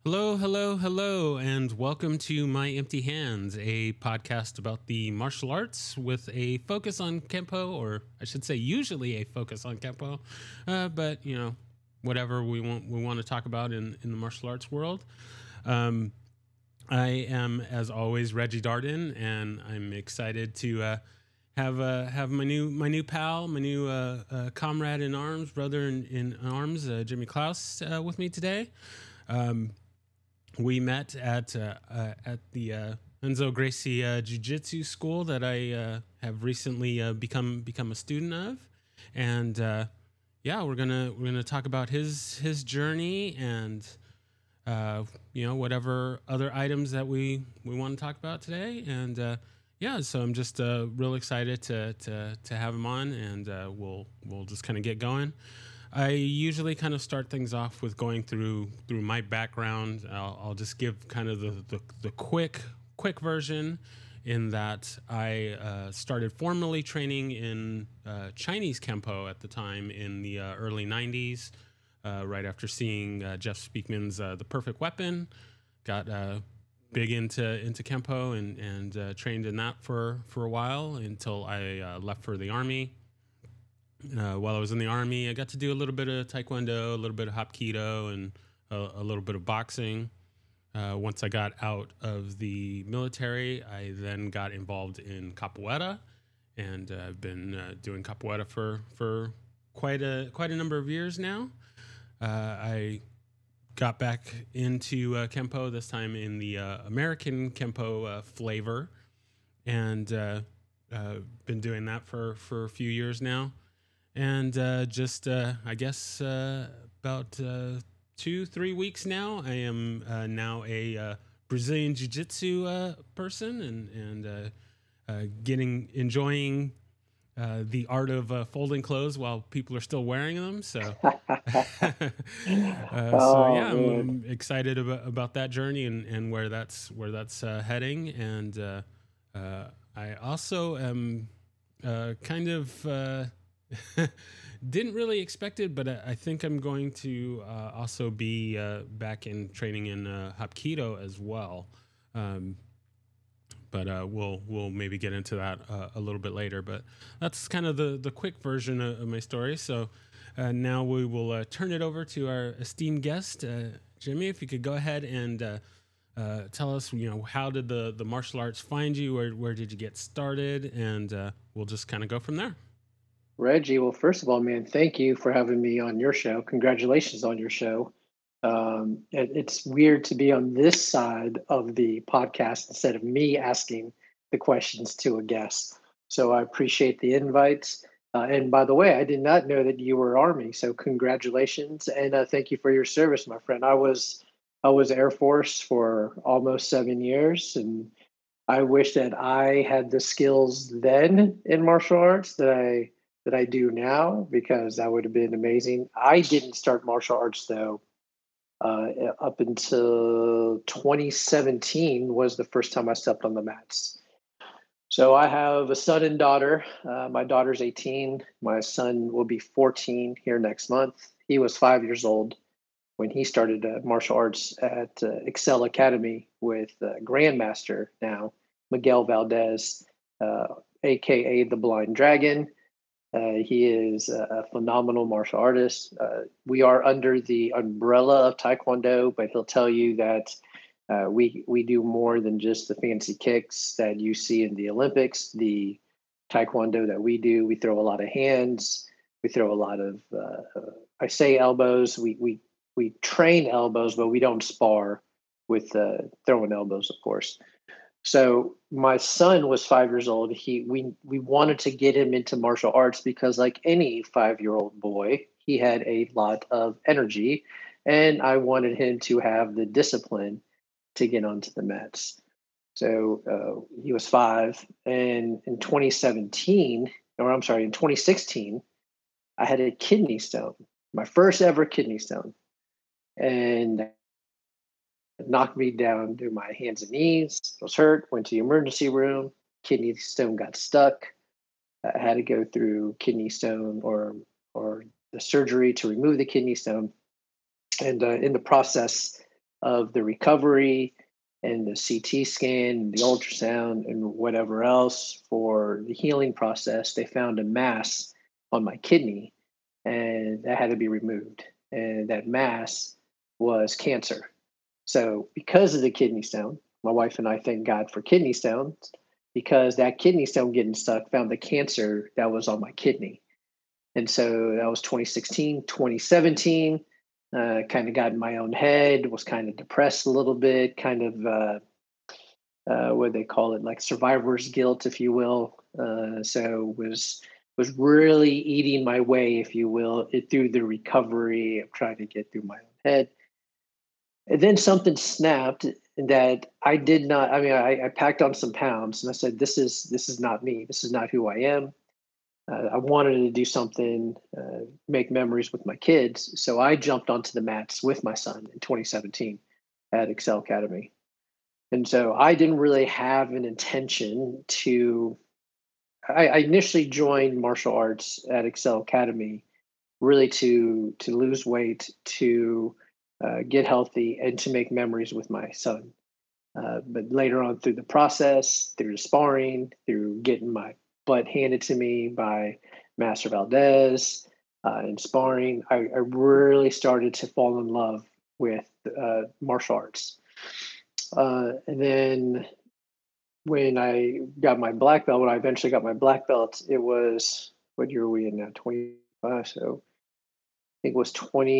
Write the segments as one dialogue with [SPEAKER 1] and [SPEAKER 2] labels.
[SPEAKER 1] Hello, hello, hello, and welcome to My Empty Hands, a podcast about the martial arts with a focus on Kempo, or I should say, usually a focus on Kempo, but whatever we want to talk about in the martial arts world. I am, as always, Reggie Darden, and I'm excited to have my new pal, my new comrade in arms, brother in arms, Jimmy Klaus, with me today. We met at the Enzo Gracie Jiu-Jitsu school that I have recently become a student of, and we're gonna talk about his journey and whatever other items that we want to talk about today. And so I'm just real excited to have him on, and we'll just kind of get going. I usually kind of start things off with going through my background. I'll just give kind of the quick version, in that I started formally training in Chinese Kempo at the time in the early 90s, right after seeing Jeff Speakman's The Perfect Weapon. Got big into Kempo and trained in that for a while until I left for the Army. While I was in the Army, I got to do a little bit of Taekwondo, a little bit of Hapkido, and a little bit of boxing. Once I got out of the military, I then got involved in Capoeira, and I've been doing Capoeira for quite a number of years now. I got back into Kempo, this time in the American Kempo flavor, and been doing that for a few years now. And I guess about 2-3 weeks now, I am now a Brazilian Jiu-Jitsu person, and enjoying the art of folding clothes while people are still wearing them. So, I'm excited about that journey and where that's heading. And I also am kind of. Didn't really expect it, but I think I'm going to also be back in training in Hapkido as well. But we'll maybe get into that a little bit later. But that's kind of the quick version of my story. So now we will turn it over to our esteemed guest, Jimmy. If you could go ahead and tell us, how did the martial arts find you? Where did you get started? And we'll just kind of go from there.
[SPEAKER 2] Reggie, well, first of all, man, thank you for having me on your show. Congratulations on your show. It's weird to be on this side of the podcast instead of me asking the questions to a guest. So I appreciate the invites. And by the way, I did not know that you were Army. So congratulations and thank you for your service, my friend. I was Air Force for almost 7 years, and I wish that I had the skills then in martial arts that I do now, because that would have been amazing. I didn't start martial arts though. Up until 2017 was the first time I stepped on the mats. So I have a son and daughter. My daughter's 18. My son will be 14 here next month. He was 5 years old when he started martial arts at Excel Academy with Grandmaster now, Miguel Valdez, aka the Blind Dragon. He is a phenomenal martial artist. We are under the umbrella of Taekwondo, but he'll tell you that we do more than just the fancy kicks that you see in the Olympics. The Taekwondo that we do, we throw a lot of hands. We throw a lot of, I say elbows. We train elbows, but we don't spar with throwing elbows, of course. So my son was 5 years old. We wanted to get him into martial arts because, like any 5-year-old boy, he had a lot of energy, and I wanted him to have the discipline to get onto the mats. So he was 5, and in 2017, or I'm sorry, in 2016, I had a kidney stone, my first ever kidney stone, and knocked me down to my hands and knees. I was hurt, went to the emergency room, kidney stone got stuck. I had to go through kidney stone or the surgery to remove the kidney stone. And in the process, of the recovery and the CT scan, the ultrasound, and whatever else for the healing process, they found a mass on my kidney, and that had to be removed. And that mass was cancer. So, because of the kidney stone, my wife and I thank God for kidney stones, because that kidney stone getting stuck found the cancer that was on my kidney. And so that was 2016, 2017. Kind of got in my own head, was kind of depressed a little bit, kind of what they call it, like survivor's guilt, if you will. So was really eating my way, if you will, through the recovery of trying to get through my own head. And then something snapped that I did not. I mean, I packed on some pounds, and I said, "This is not me. This is not who I am." I wanted to do something, make memories with my kids. So I jumped onto the mats with my son in 2017 at Excel Academy. And so I didn't really have an intention to. I initially joined martial arts at Excel Academy really to lose weight, to get healthy, and to make memories with my son. But later on, through the process, through the sparring, through getting my butt handed to me by Master Valdez, and sparring, I really started to fall in love with martial arts. And then when I got my black belt, when I eventually got my black belt, it was, what year are we in now? 25. So I think it was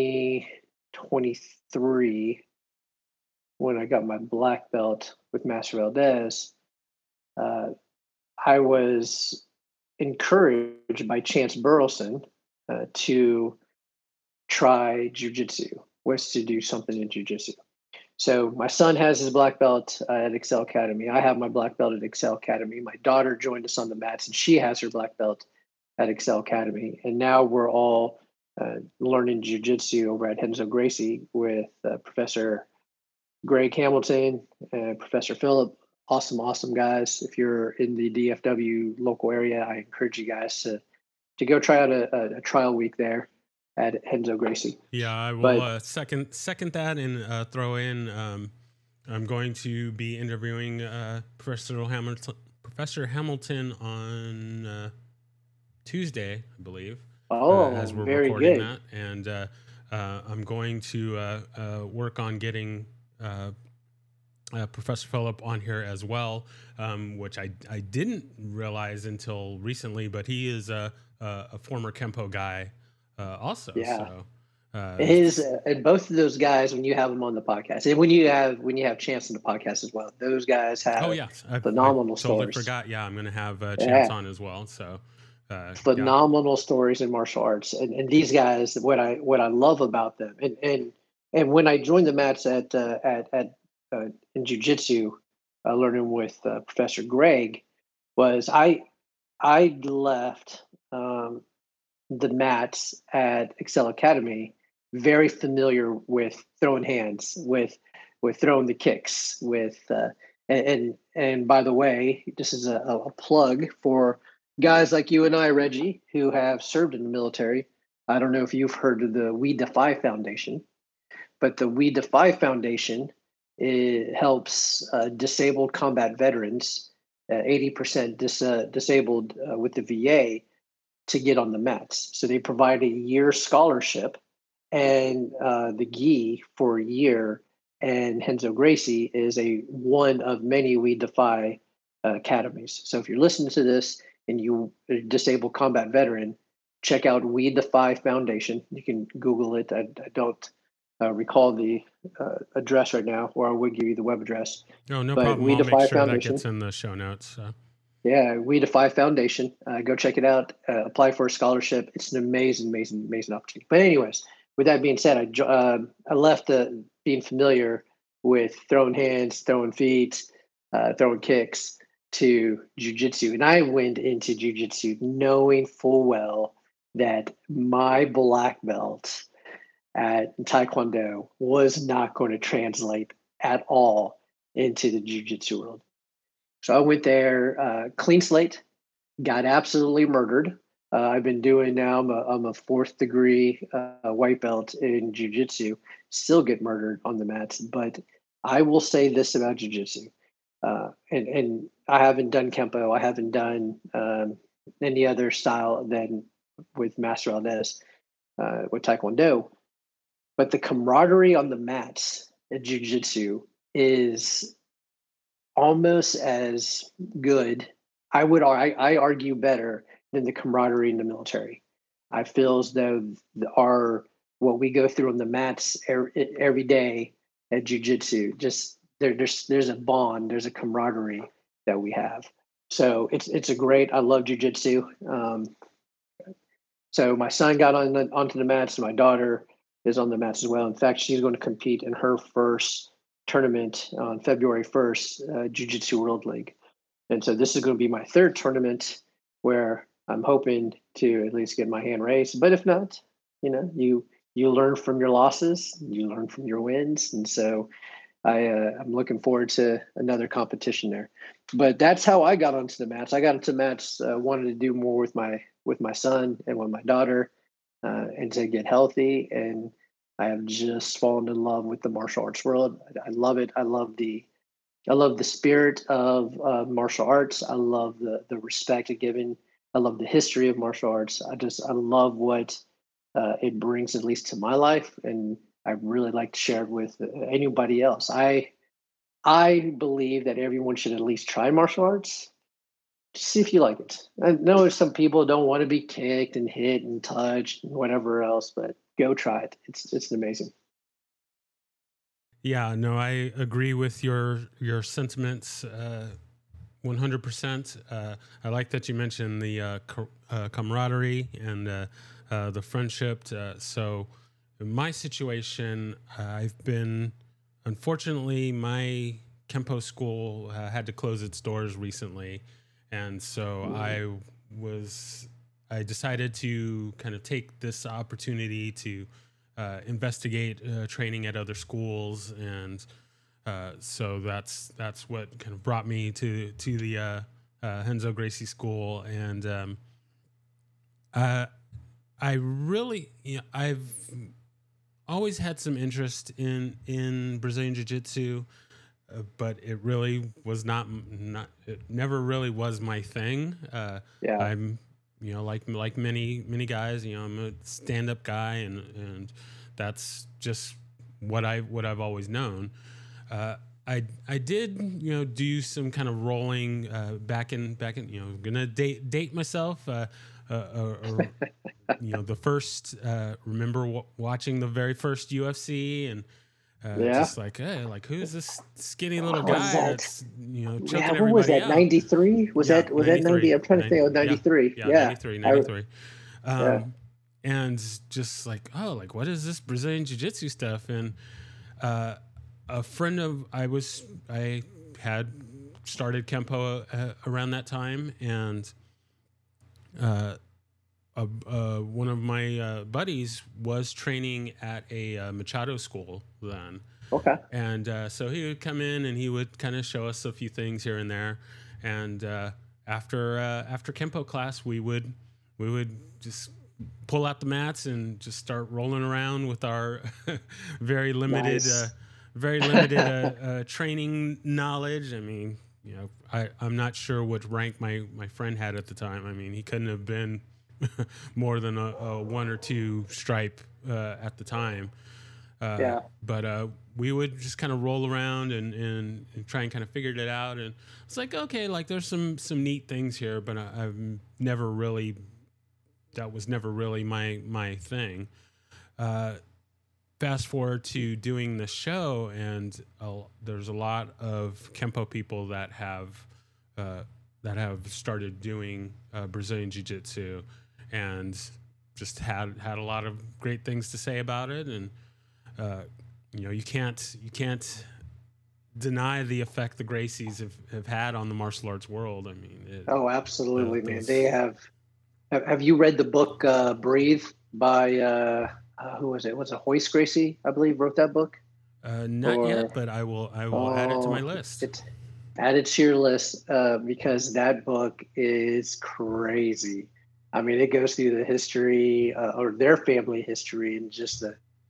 [SPEAKER 2] 2023 when I got my black belt with Master Valdez. Uh, I was encouraged by Chance Burleson to try jujitsu, was to do something in jujitsu. So my son has his black belt at Excel Academy. I have my black belt at Excel Academy. My daughter joined us on the mats, and she has her black belt at Excel Academy. And now we're all learning jujitsu over at Renzo Gracie with Professor Greg Hamilton and Professor Philip. Awesome guys. If you're in the DFW local area, I encourage you guys to go try out a trial week there at Renzo Gracie.
[SPEAKER 1] Yeah, I will second that and throw in. I'm going to be interviewing Professor Hamilton on Tuesday, I believe.
[SPEAKER 2] As we're very recording good.
[SPEAKER 1] That, and I'm going to work on getting Professor Philip on here as well, which I didn't realize until recently, but he is a former Kempo guy also.
[SPEAKER 2] Yeah.
[SPEAKER 1] So.
[SPEAKER 2] And both of those guys, when you have them on the podcast, and when you have Chance on the podcast as well, those guys have phenomenal stories.
[SPEAKER 1] Totally forgot. Yeah, I'm going to have Chance on as well. So
[SPEAKER 2] phenomenal stories in martial arts, and these guys, what I love about them, and when I joined the mats at in jiu-jitsu, learning with Professor Greg, was I left the mats at Excel Academy very familiar with throwing hands, with throwing the kicks, with and by the way, this is a plug for guys like you and I, Reggie, who have served in the military. I don't know if you've heard of the We Defy Foundation, but the We Defy Foundation, it helps disabled combat veterans, 80% disabled with the VA, to get on the mats. So they provide a year scholarship and the gi for a year. And Renzo Gracie is one of many We Defy academies. So if you're listening to this and you are a disabled combat veteran, check out We Defy Foundation. You can Google it. I don't recall the address right now, or I would give you the web address.
[SPEAKER 1] No problem. We Defy Foundation. That gets in the show notes. So.
[SPEAKER 2] Yeah, We Defy Foundation. Go check it out. Apply for a scholarship. It's an amazing opportunity. But anyways, with that being said, I left being familiar with throwing hands, throwing feet, throwing kicks to jiu-jitsu. And I went into jiu-jitsu knowing full well that my black belt at Taekwondo was not going to translate at all into the jiu-jitsu world. So I went there, clean slate, got absolutely murdered. I've been doing now, I'm a 4th degree white belt in jiu-jitsu. still get murdered on the mats. But I will say this about jujitsu, and I haven't done kempo, I haven't done any other style than with Master Aldez, with Taekwondo. But the camaraderie on the mats at jujitsu is almost as good. I argue better than the camaraderie in the military. I feel as though our what we go through on the mats every day at jujitsu, just there's a bond, there's a camaraderie that we have. So it's a great. I love jujitsu. So my son got onto the mats. My daughter is on the mats as well. In fact, she's going to compete in her first tournament on February 1st, Jiu-Jitsu World League. And so this is going to be my third tournament where I'm hoping to at least get my hand raised. But if not, you learn from your losses, you learn from your wins. And so I'm looking forward to another competition there. But that's how I got onto the mats. I got into mats, wanted to do more with my son and with my daughter, and to get healthy. And I have just fallen in love with the martial arts world. I love it. I love the spirit of martial arts. I love the respect it given. I love the history of martial arts. I love what it brings, at least to my life, and I really like to share it with anybody else. I believe that everyone should at least try martial arts to see if you like it. I know some people don't want to be kicked and hit and touched and whatever else, but go try it. It's amazing.
[SPEAKER 1] Yeah, no, I agree with your sentiments 100%. I like that you mentioned the camaraderie and the friendship. So in my situation, unfortunately, my Kempo school had to close its doors recently. And so I decided to kind of take this opportunity to investigate training at other schools, and so that's what kind of brought me to the Renzo Gracie School. And I really, I've always had some interest in Brazilian Jiu-Jitsu, but it really was not. It never really was my thing.
[SPEAKER 2] Yeah.
[SPEAKER 1] I'm, like many guys, I'm a stand-up guy, and that's just what I've always known. I did, do some kind of rolling back in, gonna date myself. The first, remember watching the very first UFC, and just like, hey, like, who's this skinny little guy that's choking everybody
[SPEAKER 2] what was that?
[SPEAKER 1] out?
[SPEAKER 2] 93? Was that 90? I'm trying to think of 93.
[SPEAKER 1] Yeah, 93.
[SPEAKER 2] Yeah.
[SPEAKER 1] And just like, oh, like, what is this Brazilian Jiu-Jitsu stuff? And a friend of I had started Kempo around that time, and one of my buddies was training at a Machado school then.
[SPEAKER 2] Okay.
[SPEAKER 1] And so he would come in and he would kind of show us a few things here and there. And after Kempo class, we would just pull out the mats and just start rolling around with our very limited training knowledge. I mean, I'm not sure what rank my friend had at the time. I mean, he couldn't have been more than a 1 or 2 stripe at the time. But we would just kind of roll around and try and kind of figure it out. And it's like, okay, like, there's some neat things here, but I've never really, that was never really my thing. Fast forward to doing the show, and there's a lot of Kempo people that have started doing Brazilian Jiu-Jitsu, and just had a lot of great things to say about it. And you can't deny the effect the Gracies have had on the martial arts world. I mean,
[SPEAKER 2] absolutely, man. They have. Have you read the book Breathe by who was it? Was it Hoist Gracie? I believe wrote that book.
[SPEAKER 1] Not yet, but I will add it to my list.
[SPEAKER 2] Add it to your list because that book is crazy. I mean, it goes through the history or their family history, and just the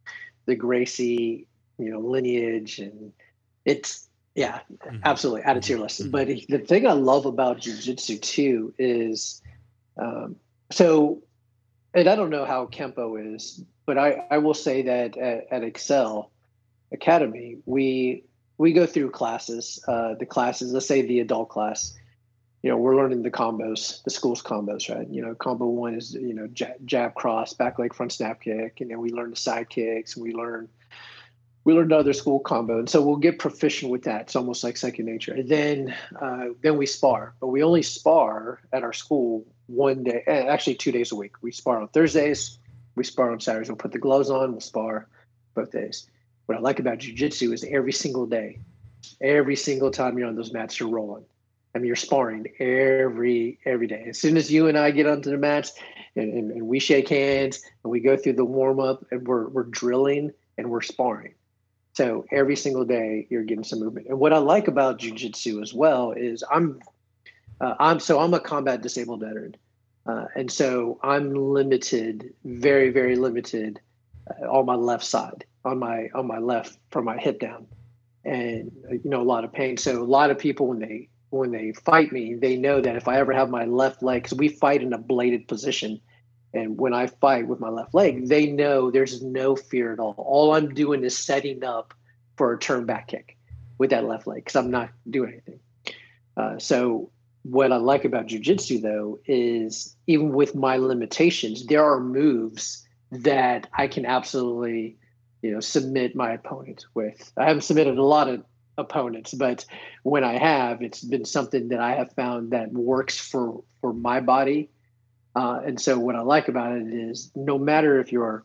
[SPEAKER 2] the Gracie, lineage, and it's
[SPEAKER 1] Mm-hmm.
[SPEAKER 2] absolutely add it to your list. But the thing I love about jujitsu too is so, and I don't know how Kempo is, but I will say that at Excel Academy, we go through classes. The classes, let's say the adult class, we're learning the combos, the school's combos, right? Combo one is, jab, cross, back leg, front snap kick. And then we learn the side kicks. We learn the other school combo. And so we'll get proficient with that. It's almost like second nature. And then we spar, but we only spar at our school one day, actually 2 days a week. We spar on Thursdays. We spar on Saturdays. We'll put the gloves on. We'll spar both days. What I like about jujitsu is every single day, every single time you're on those mats, you're rolling. I mean, you're sparring every day. As soon as you and I get onto the mats and we shake hands and we go through the warm up and we're drilling and we're sparring. So every single day you're getting some movement. And what I like about jiu-jitsu as well is I'm a combat disabled veteran. And so I'm limited, very, very limited on my left side, on my left from my hip down. And a lot of pain. So a lot of people when they fight me, they know that if I ever have my left leg, because we fight in a bladed position, and when I fight with my left leg, they know there's no fear at all. All I'm doing is setting up for a turn back kick with that left leg because I'm not doing anything. So what I like about jiu-jitsu, though, is even with my limitations, there are moves that I can absolutely, submit my opponent with. I haven't submitted a lot of opponents, but when I have, it's been something that I have found that works for my body. And so what I like about it is no matter if you're,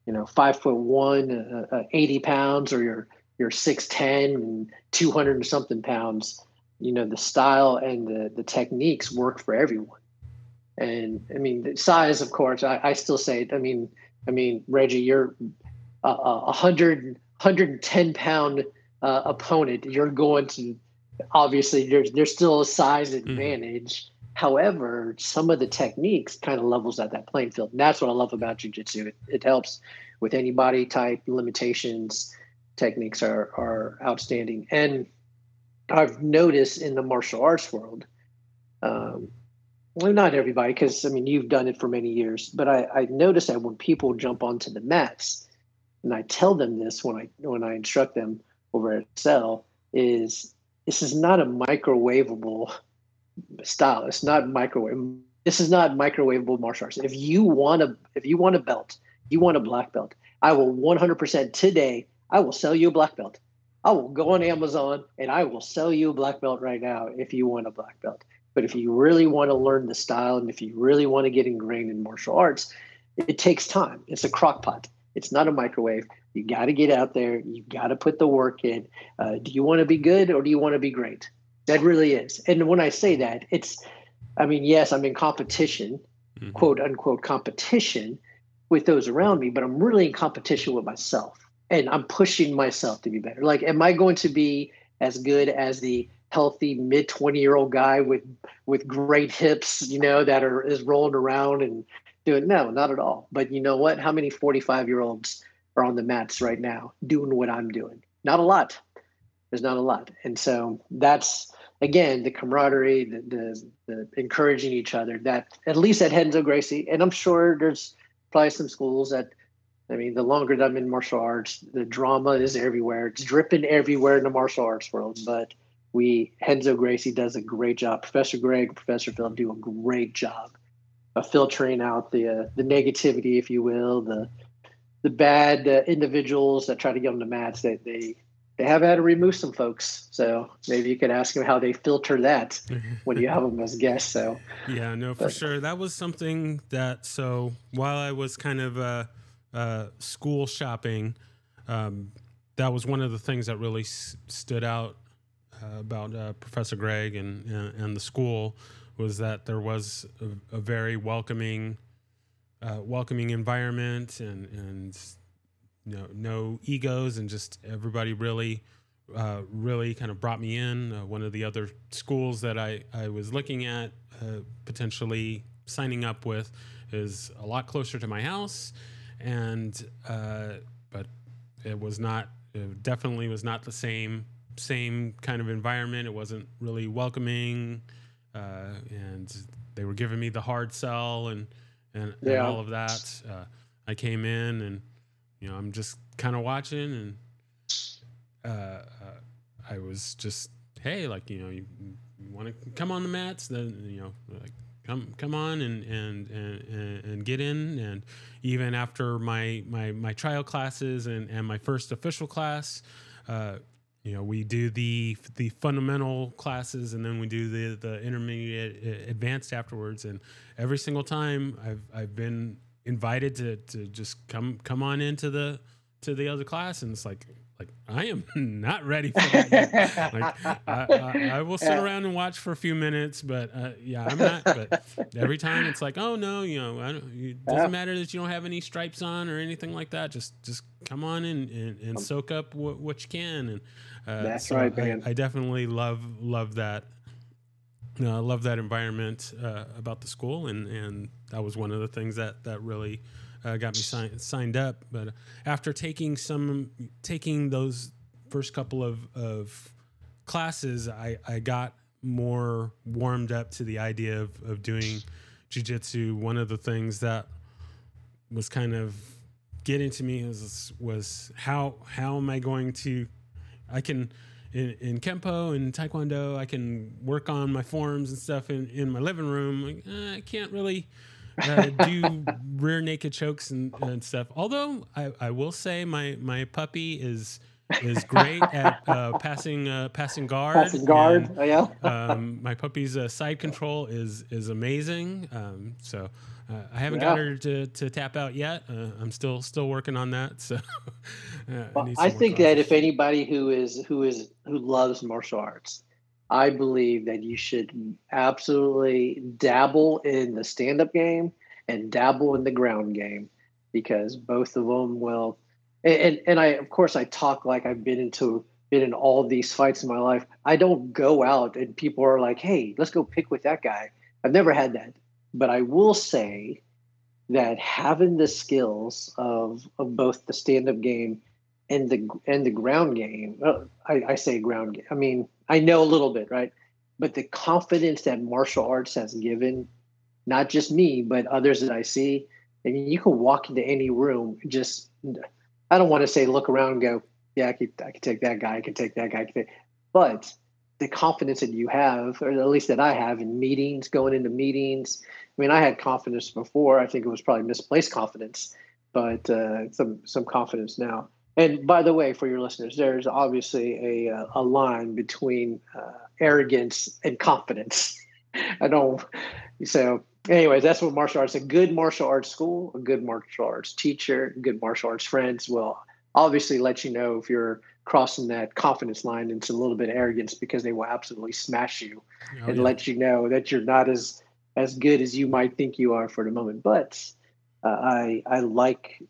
[SPEAKER 2] 5'1", 80 pounds, or you're 6'10" and 200 and something pounds, the style and the techniques work for everyone. And I mean, the size, of course, I still say it. I mean, Reggie, you're a 110 pound opponent. You're going to, obviously there's still a size advantage. However, some of the techniques kind of levels at that playing field. And that's what I love about jiu-jitsu. It helps with any body type limitations. Techniques are outstanding. And I've noticed in the martial arts world, well, not everybody, because I mean, you've done it for many years, but I noticed that when people jump onto the mats, and I tell them this when I instruct them over at Excel, is this is not a microwavable style. It's not microwave. This is not microwavable martial arts. If you want a belt, you want a black belt, I will 100% today, I will sell you a black belt. I will go on Amazon and I will sell you a black belt right now if you want a black belt. But if you really want to learn the style and if you really want to get ingrained in martial arts, it takes time. It's a crock pot. It's not a microwave. You got to get out there. You got to put the work in. Do you want to be good or do you want to be great? That really is. And when I say that, yes, I'm in competition, quote unquote competition with those around me, but I'm really in competition with myself. And I'm pushing myself to be better. Like, am I going to be as good as the healthy mid-20-year-old guy with great hips, that is rolling around and doing? No, not at all. But you know what? How many 45-year-olds are on the mats right now doing what I'm doing? Not a lot. There's not a lot. And so that's, again, the camaraderie, the encouraging each other, that at least at Renzo Gracie, and I'm sure there's probably some schools that, the longer that I'm in martial arts, the drama is everywhere. It's dripping everywhere in the martial arts world. But Renzo Gracie does a great job. Professor Greg, Professor Phil do a great job of filtering out the negativity, if you will, the bad individuals that try to get on the mats. That they have had to remove some folks. So maybe you could ask them how they filter that when you have them as guests. So
[SPEAKER 1] yeah, no, for sure. That was something that, so while I was kind of school shopping, that was one of the things that really stood out about Professor Greg and the school, was that there was a very welcoming environment and no egos, and just everybody really kind of brought me in. One of the other schools that I was looking at potentially signing up with is a lot closer to my house, and but it definitely was not the same kind of environment. It wasn't really welcoming, and they were giving me the hard sell and
[SPEAKER 2] Yeah.
[SPEAKER 1] all of that. I came in and I'm just kind of watching, and I was just, hey, like, you want to come on the mats, then like come on and get in. And even after my trial classes and my first official class, we do the fundamental classes, and then we do the intermediate advanced afterwards. And every single time I've been invited to just come on into the other class, and it's like I am not ready for that yet. Like I will sit around and watch for a few minutes, but I'm not. But every time it's like, oh no, it doesn't matter that you don't have any stripes on or anything like that. Just come on and soak up what you can. And
[SPEAKER 2] that's right, man.
[SPEAKER 1] I definitely love that. I love that environment about the school, and that was one of the things that really got me signed up. But after taking those first couple of classes, I got more warmed up to the idea of doing jiu-jitsu. One of the things that was kind of getting to me was how am I going to, I can in Kempo and Taekwondo, I can work on my forms and stuff in my living room. Like, I can't really do rear naked chokes and stuff. Although I will say my puppy is great at passing guard.
[SPEAKER 2] Passing guard.
[SPEAKER 1] And,
[SPEAKER 2] oh yeah.
[SPEAKER 1] My puppy's side control is amazing. So I haven't got her to tap out yet. I'm still working on that. So
[SPEAKER 2] I think that if anybody who loves martial arts, I believe that you should absolutely dabble in the stand-up game and dabble in the ground game, because both of them will. And I, of course, I talk like I've been in all these fights in my life. I don't go out and people are like, "Hey, let's go pick with that guy." I've never had that, but I will say that having the skills of both the stand-up game and the ground game, I say ground game. I mean, I know a little bit, right? But the confidence that martial arts has given, not just me, but others that I see, and you can walk into any room, just, I don't want to say look around and go, yeah, I could take that guy, I could take that guy, but the confidence that you have, or at least that I have in meetings, going into meetings. I mean, I had confidence before. I think it was probably misplaced confidence, but some confidence now. And by the way, for your listeners, there's obviously a line between arrogance and confidence. I don't. So, anyways, that's what martial arts. A good martial arts school, a good martial arts teacher, good martial arts friends will obviously let you know if you're crossing that confidence line into a little bit of arrogance, because they will absolutely smash you let you know that you're not as good as you might think you are for the moment. But I like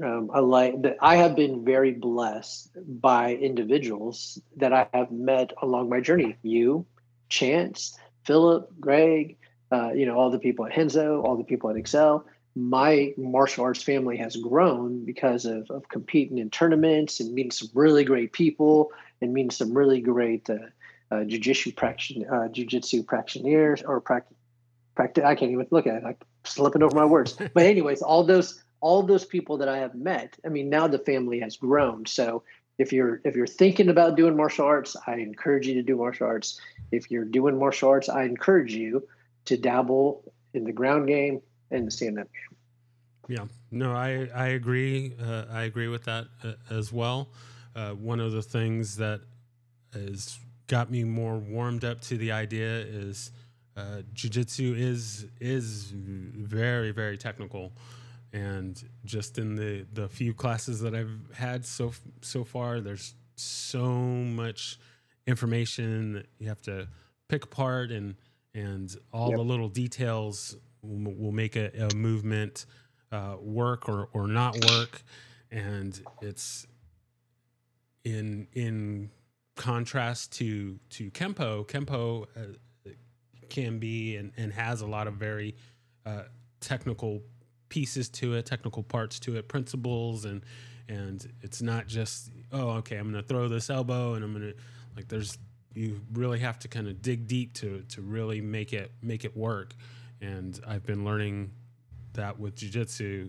[SPEAKER 2] that. I have been very blessed by individuals that I have met along my journey. You, Chance, Philip, Greg, all the people at Henzo, all the people at Excel. My martial arts family has grown because of competing in tournaments and meeting some really great people and meeting some really great jiu-jitsu practitioners or practice. I can't even look at it. I'm slipping over my words. But anyways, all those people that I have met, I mean, now the family has grown. So if you're thinking about doing martial arts, I encourage you to do martial arts. If you're doing martial arts, I encourage you to dabble in the ground game and the stand-up game.
[SPEAKER 1] Yeah, no, I agree. I agree with that as well. One of the things that has got me more warmed up to the idea is jiu-jitsu is very, very technical, and just in the few classes that I've had so far, there's so much information that you have to pick apart, and all the little details will make a movement work or not work. And it's in contrast to Kempo. Kempo can be and has a lot of very technical pieces to it, technical parts to it, principles, and and it's not just, oh, okay, I'm going to throw this elbow and I'm going to, like, you really have to kind of dig deep to really make it work. And I've been learning that with jiu-jitsu,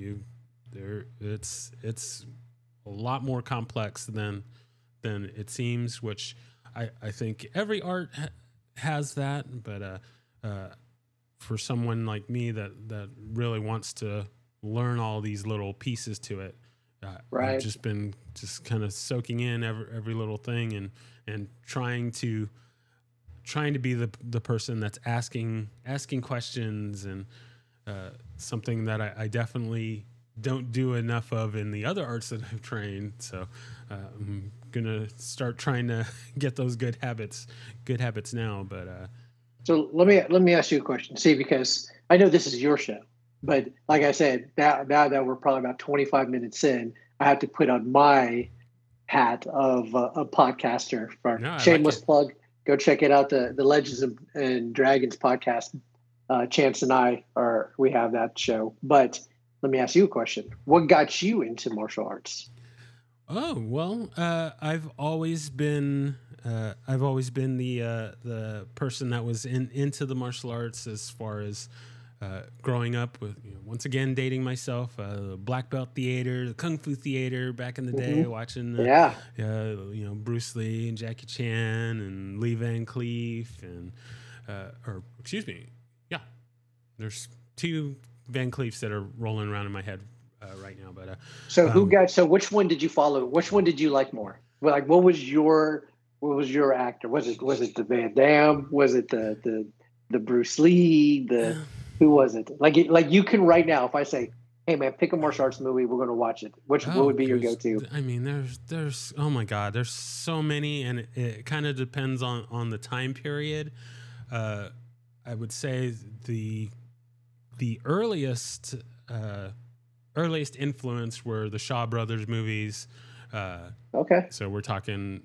[SPEAKER 1] it's a lot more complex than it seems, which I think every art has that, but for someone like me that really wants to learn all these little pieces to it, I've just been kind of soaking in every little thing and trying to be the person that's asking questions, and something that I definitely don't do enough of in the other arts that I've trained. So I'm gonna start trying to get those good habits now. But
[SPEAKER 2] so let me ask you a question. See, because I know this is your show, but like I said, now that we're probably about 25 minutes in, I have to put on my hat of a podcaster. For shameless plug, go check it out. The Legends and Dragons podcast. Chance and we have that show. But let me ask you a question. What got you into martial arts?
[SPEAKER 1] Oh, well, I've always been the person that was into the martial arts, as far as growing up with, once again, dating myself, black belt theater, the Kung Fu theater back in the day, watching Bruce Lee and Jackie Chan and Lee Van Cleef and there's two Van Cleefs that are rolling around in my head right now. But
[SPEAKER 2] so which one did you follow? Which one did you like more? Like, what was your actor? Was it the Van Damme? Was it the Bruce Lee? Who was it? Like you can right now, if I say, hey man, pick a martial arts movie, we're going to watch it. What would be your go-to?
[SPEAKER 1] I mean, there's oh my God, there's so many, and it kind of depends on the time period. I would say the earliest influence were the Shaw Brothers movies.
[SPEAKER 2] Okay.
[SPEAKER 1] So we're talking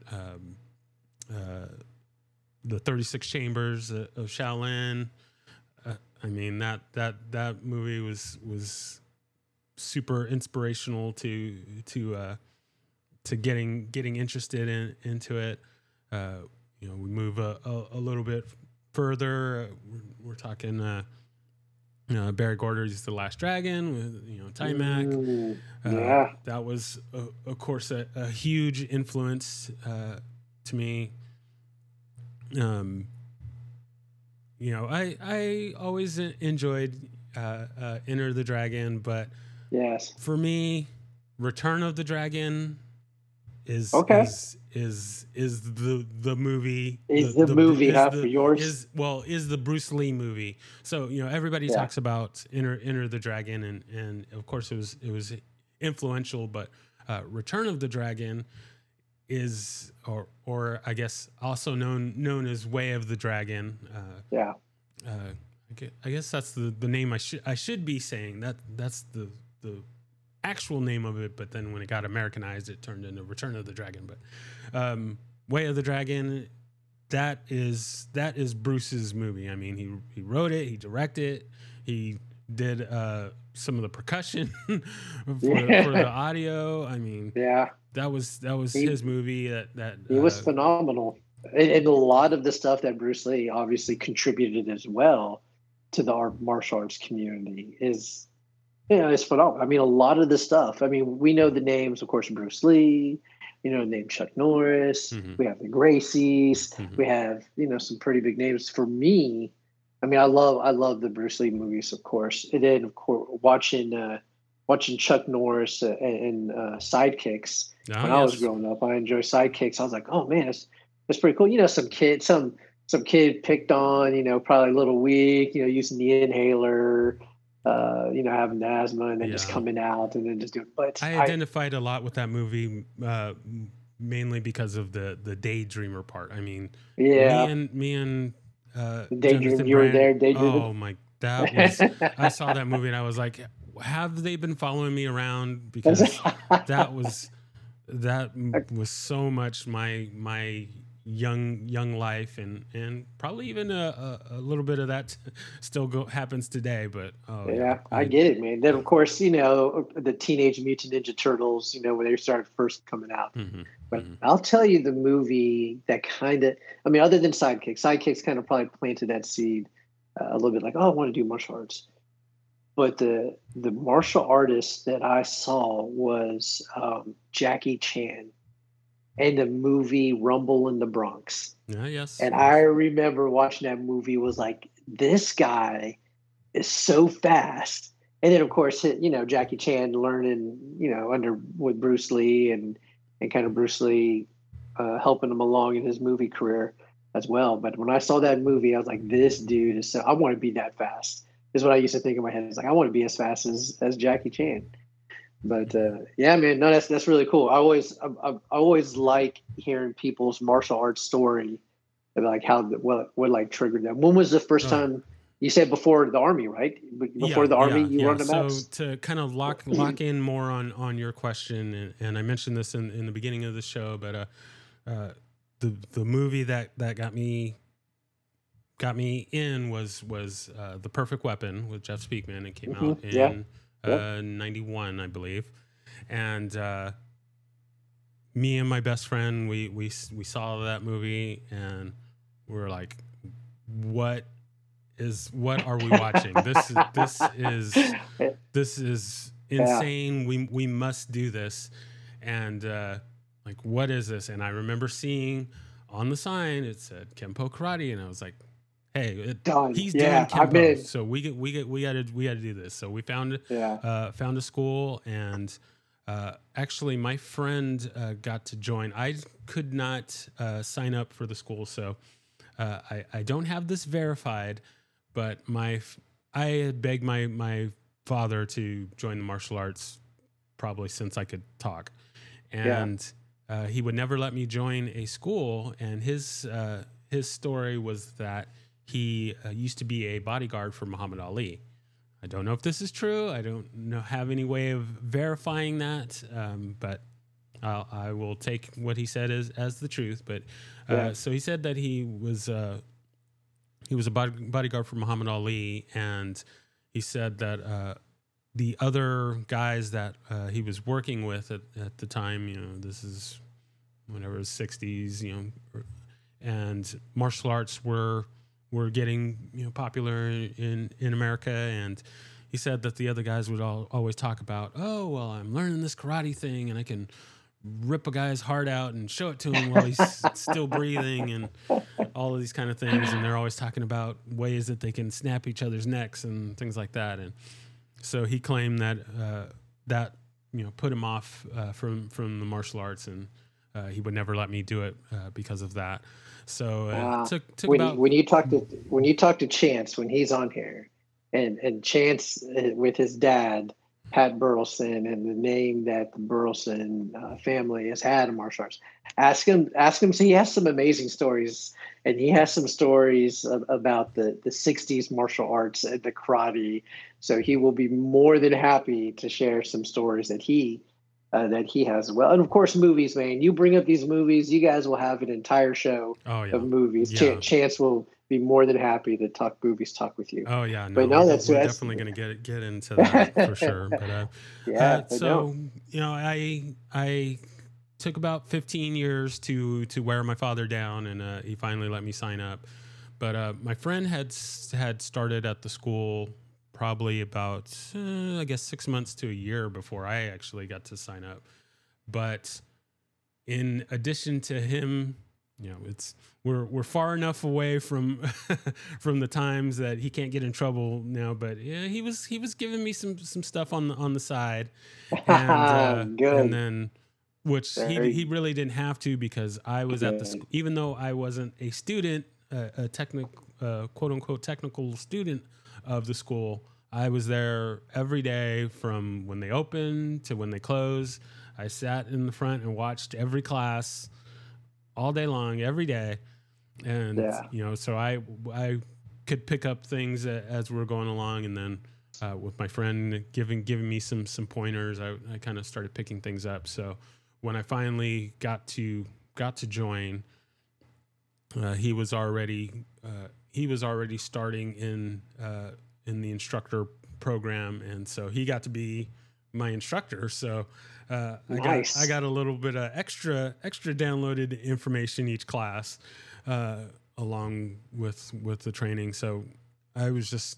[SPEAKER 1] the 36 Chambers of Shaolin. I mean, that movie was super inspirational to getting interested into it. We move a little bit further. We're talking Barry Gordy's The Last Dragon with Taimak. That was of course a huge influence to me. I always enjoyed Enter the Dragon, but
[SPEAKER 2] yes,
[SPEAKER 1] for me, Return of the Dragon is the movie.
[SPEAKER 2] Is the movie for yours?
[SPEAKER 1] Is the Bruce Lee movie. So everybody talks about Enter the Dragon, and of course it was influential, but Return of the Dragon is, or I guess also known as Way of the Dragon. I guess that's the name I should be saying. That's the actual name of it, but then when it got Americanized, it turned into Return of the Dragon. But Way of the Dragon, that is Bruce's movie. I mean, he wrote it, he directed it, he did some of the percussion for the audio. I mean, that was his movie. That
[SPEAKER 2] he was phenomenal, and a lot of the stuff that Bruce Lee obviously contributed as well to the martial arts community is. It's phenomenal. I mean, a lot of the stuff. I mean, we know the names, of course, Bruce Lee. The name Chuck Norris. Mm-hmm. We have the Gracies. Mm-hmm. We have some pretty big names. For me, I mean, I love the Bruce Lee movies, of course. And then, of course, watching Chuck Norris and Sidekicks when I was growing up. I enjoy Sidekicks. I was like, oh man, it's pretty cool. Some kid picked on. Probably a little weak. Using the inhaler. Having asthma and then just coming out and then just doing. But
[SPEAKER 1] I identified a lot with that movie, mainly because of the daydreamer part. I mean, me and
[SPEAKER 2] Daydream. You were there, Daydream.
[SPEAKER 1] Oh my, that was. I saw that movie and I was like, have they been following me around? Because that was so much my young life, and probably even a little bit of that still happens today. But
[SPEAKER 2] Yeah, I get it, man. Then of course, the Teenage Mutant Ninja Turtles, when they started first coming out.
[SPEAKER 1] hmm
[SPEAKER 2] But
[SPEAKER 1] hmm
[SPEAKER 2] I'll tell you the movie that kind of, I mean, other than Sidekicks kind of probably planted that seed a little bit, like, oh, I want to do martial arts. But the martial artist that I saw was Jackie Chan and the movie Rumble in the Bronx.
[SPEAKER 1] Yeah. Yes.
[SPEAKER 2] And I
[SPEAKER 1] Yes.
[SPEAKER 2] remember watching that movie, was like, this guy is so fast. And then of course, Jackie Chan learning, under with Bruce Lee, and kind of Bruce Lee helping him along in his movie career as well. But when I saw that movie, I was like, this dude is so, I want to be that fast. Is what I used to think in my head. It's like, I want to be as fast as Jackie Chan. But yeah, man, no, that's really cool. I always like hearing people's martial arts story, and like what like triggered them. When was the first
[SPEAKER 1] Oh, yeah.
[SPEAKER 2] time? You said before the army, right? Before the army, you
[SPEAKER 1] Yeah.
[SPEAKER 2] run the
[SPEAKER 1] So
[SPEAKER 2] mats.
[SPEAKER 1] to kind of lock in more on your question, and I mentioned this in the beginning of the show, but the movie that got me in was The Perfect Weapon with Jeff Speakman. It came out
[SPEAKER 2] Yeah.
[SPEAKER 1] in
[SPEAKER 2] Yep.
[SPEAKER 1] 91, I believe, and me and my best friend, we saw that movie, and we were like, what are we watching? This is
[SPEAKER 2] Yeah.
[SPEAKER 1] insane. We must do this. And like, what is this? And I remember seeing on the sign, it said Kempo Karate, and I was like, hey,
[SPEAKER 2] Done.
[SPEAKER 1] he's doing
[SPEAKER 2] Yeah. I've
[SPEAKER 1] Kempo,
[SPEAKER 2] been.
[SPEAKER 1] so we got to do this. So we found
[SPEAKER 2] Yeah.
[SPEAKER 1] a school, and actually my friend got to join. I could not sign up for the school, so I don't have this verified, but I had begged my father to join the martial arts probably since I could talk,
[SPEAKER 2] Yeah.
[SPEAKER 1] and he would never let me join a school. And his story was that he used to be a bodyguard for Muhammad Ali. I don't know if this is true. I don't have any way of verifying that, but I will take what he said as the truth. But so he said that he was a bodyguard for Muhammad Ali, and he said that the other guys that he was working with at the time, this is whenever it was 60s, and martial arts were getting popular in America. And he said that the other guys would always talk about, oh, well, I'm learning this karate thing, and I can rip a guy's heart out and show it to him while he's still breathing, and all of these kind of things. And they're always talking about ways that they can snap each other's necks and things like that. And so he claimed that that put him off from the martial arts, and he would never let me do it because of that. So it took about
[SPEAKER 2] when you talk to Chance when he's on here, and Chance with his dad Pat Burleson, and the name that the Burleson family has had in martial arts. Ask him. So he has some amazing stories, and he has some stories about the 60s martial arts and the karate. So he will be more than happy to share some stories that he has as well. And of course, movies, man. You bring up these movies, you guys will have an entire show of movies.
[SPEAKER 1] Yeah.
[SPEAKER 2] Chance will be more than happy to talk with you.
[SPEAKER 1] Oh yeah, no,
[SPEAKER 2] but no,
[SPEAKER 1] we're definitely going to get into that for sure. But so I took about 15 years to wear my father down, and he finally let me sign up. But my friend had started at the school probably about I guess 6 months to a year before I actually got to sign up. But in addition to him, we're far enough away from from the times that he can't get in trouble now. But yeah, he was giving me some stuff on the side, and and then which he really didn't have to, because I was at the school, even though I wasn't a student, a technical quote unquote technical student of the school. I was there every day from when they opened to when they closed. I sat in the front and watched every class all day long, every day. And, so I could pick up things as we were going along. And then with my friend giving me some pointers, I kind of started picking things up. So when I finally got to join, he was already starting in the instructor program, and so he got to be my instructor. So
[SPEAKER 2] Nice.
[SPEAKER 1] I got a little bit of extra downloaded information each class, along with the training. So I was just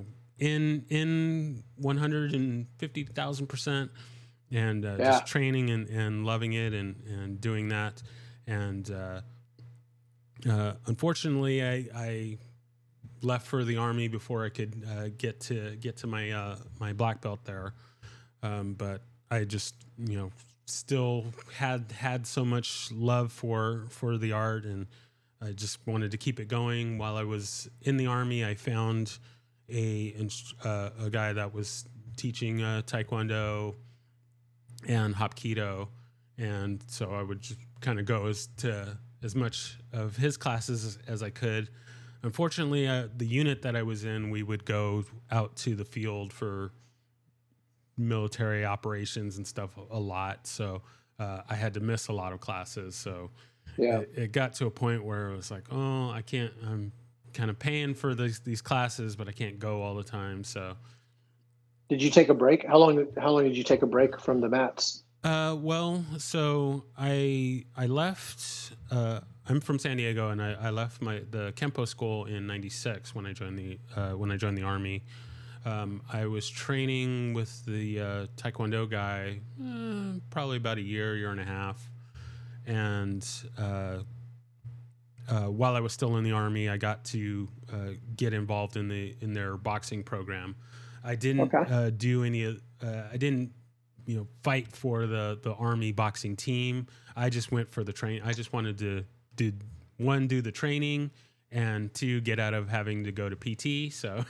[SPEAKER 1] in 150,000%, and just training and loving it and doing that. And unfortunately, I left for the Army before I could get to my black belt there. But I just still had so much love for the art, and I just wanted to keep it going. While I was in the Army, I found a guy that was teaching Taekwondo and Hapkido, and so I would just kind of go as much of his classes as I could. Unfortunately, the unit that I was in, we would go out to the field for military operations and stuff a lot, so I had to miss a lot of classes. So it got to a point where it was like, oh, I can't. I'm kind of paying for these classes, but I can't go all the time. So,
[SPEAKER 2] did you take a break? How long did you take a break from the mats?
[SPEAKER 1] Well, so I left. I'm from San Diego, and I left the Kempo school in '96 when I joined the Army. I was training with the Taekwondo guy probably about a year and a half, and while I was still in the Army, I got to get involved in their boxing program. I didn't do any. I didn't fight for the Army boxing team. I just went for the train. I just wanted to do the training, and two, get out of having to go to PT. So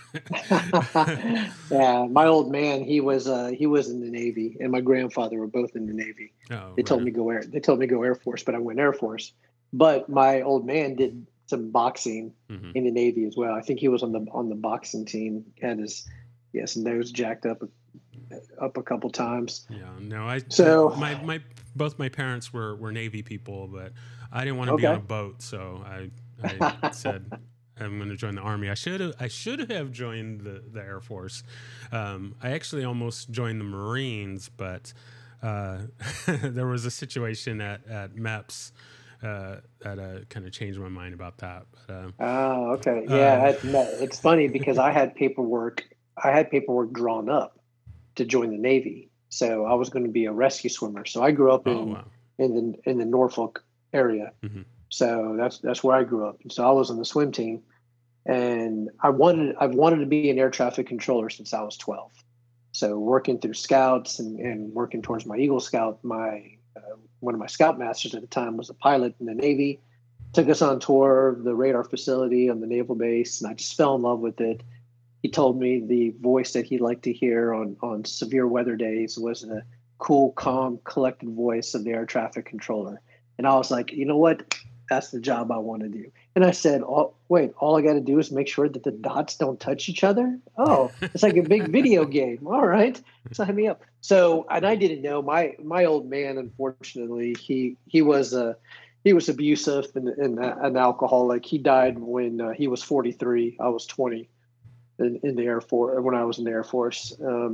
[SPEAKER 2] yeah, my old man, he was in the Navy, and my grandfather were both in the Navy. They told me go Air Force, but I went Air Force. But my old man did some boxing in the Navy as well. I think he was on the boxing team, had his nose jacked up a couple times.
[SPEAKER 1] Yeah, no, my both my parents were Navy people, but I didn't want to be on a boat, so I said I'm going to join the Army. I should have joined the Air Force. I actually almost joined the Marines, but there was a situation at MEPS that kind of changed my mind about that. But,
[SPEAKER 2] oh, okay, yeah, it's funny because I had paperwork drawn up to join the Navy, so I was going to be a rescue swimmer. So I grew up in the Norfolk area. So that's where I grew up. And so I was on the swim team, and I've wanted to be an air traffic controller since I was 12. So working through scouts and working towards my Eagle Scout, one of my scout masters at the time was a pilot in the Navy, took us on tour of the radar facility on the naval base, and I just fell in love with it. He told me the voice that he liked to hear on severe weather days was the cool, calm, collected voice of the air traffic controller. And I was like, you know what? That's the job I want to do. And I said, oh, wait, all I got to do is make sure that the dots don't touch each other? Oh, it's like a big video game. All right, sign me up. So, and I didn't know, my old man, unfortunately, he was abusive and an alcoholic. He died when he was 43. I was 20 in the Air Force, when I was in the Air Force.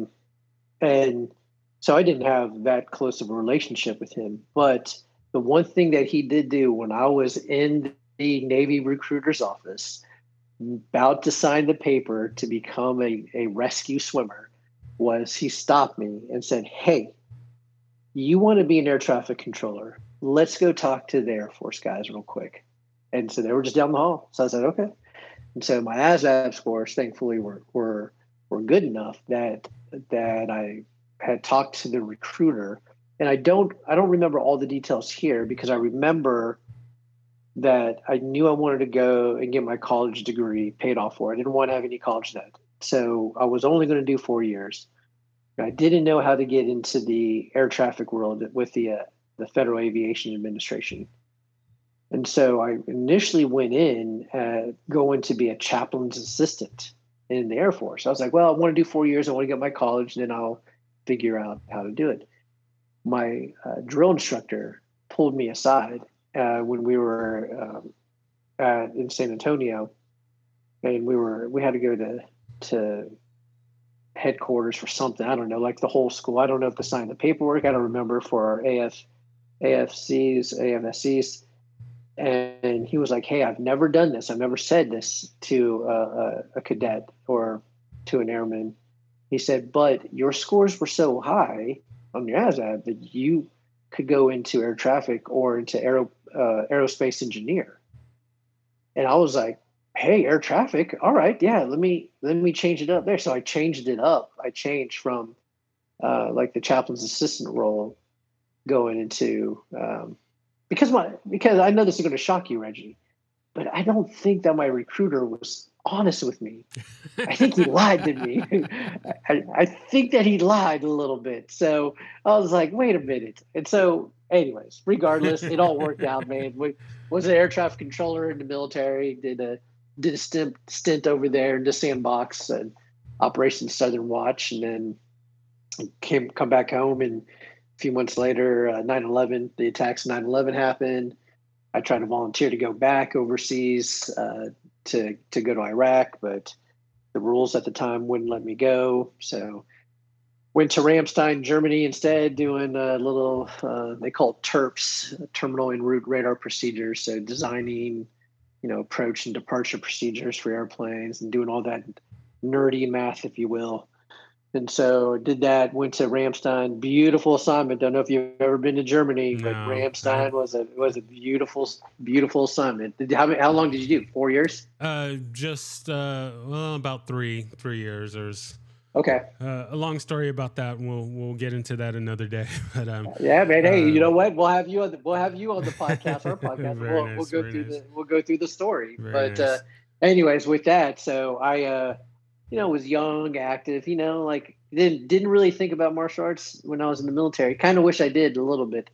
[SPEAKER 2] And so I didn't have that close of a relationship with him. But the one thing that he did do when I was in the Navy recruiter's office, about to sign the paper to become a rescue swimmer, was he stopped me and said, "Hey, you want to be an air traffic controller? Let's go talk to the Air Force guys real quick." And so they were just down the hall. So I said, okay. And so my ASVAB scores, thankfully, were good enough that I had talked to the recruiter. And I don't remember all the details here, because I remember that I knew I wanted to go and get my college degree paid off for. I didn't want to have any college debt. So I was only going to do 4 years. I didn't know how to get into the air traffic world with the Federal Aviation Administration. And so I initially went in going to be a chaplain's assistant in the Air Force. I was like, well, I want to do 4 years. I want to get my college, then I'll figure out how to do it. My drill instructor pulled me aside when we were in San Antonio, and we had to go to headquarters for something. I don't know, like the whole school. I don't know if to sign the paperwork. I don't remember for our AFCs, AMSCs. And he was like, "Hey, I've never done this. I've never said this to a cadet or to an airman." He said, "But your scores were so high on your ASVAB that you could go into air traffic or into aerospace engineer." And I was like, "Hey, air traffic, all right, yeah. Let me change it up there." So I changed it up. I changed from like the chaplain's assistant role going into because I know this is going to shock you, Reggie, but I don't think that my recruiter was honest with me. I think he lied to me. I think that he lied a little bit. So I was like, wait a minute. And so, anyways, regardless, it all worked out, man. Was an air traffic controller in the military. Did a stint over there in the sandbox and Operation Southern Watch, and then come back home. And a few months later, 9/11, the attacks 9/11 happened. I tried to volunteer to go back overseas to go to Iraq, but the rules at the time wouldn't let me go. So went to Ramstein, Germany instead, doing a little, they call it TERPs, terminal en route radar procedures. So designing, approach and departure procedures for airplanes and doing all that nerdy math, if you will. And so did that, went to Ramstein, beautiful assignment. Don't know if you've ever been to Germany, but Ramstein was a beautiful, beautiful assignment. How long did you do? 4 years?
[SPEAKER 1] Just about three years. There's
[SPEAKER 2] okay.
[SPEAKER 1] A long story about that. We'll get into that another day. But
[SPEAKER 2] yeah, man. Hey, you know what? We'll have you on the podcast, our podcast. We'll go through the story.
[SPEAKER 1] Very nice.
[SPEAKER 2] Anyways, with that, so I was young, active, like didn't really think about martial arts when I was in the military. Kind of wish I did a little bit,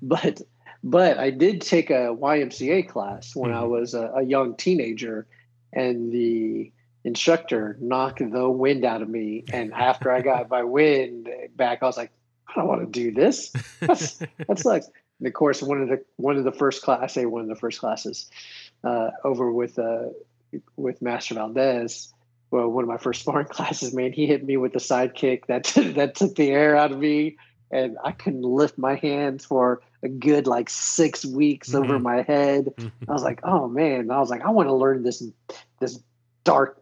[SPEAKER 2] but I did take a YMCA class when I was a young teenager, and the instructor knocked the wind out of me. And after I got my wind back, I was like, I don't want to do this. That sucks. And of course, one of the first classes over with Master Valdez. Well, one of my first sparring classes, man, he hit me with a sidekick that took the air out of me, and I couldn't lift my hands for a good 6 weeks over my head. I was like, oh man, I want to learn this dark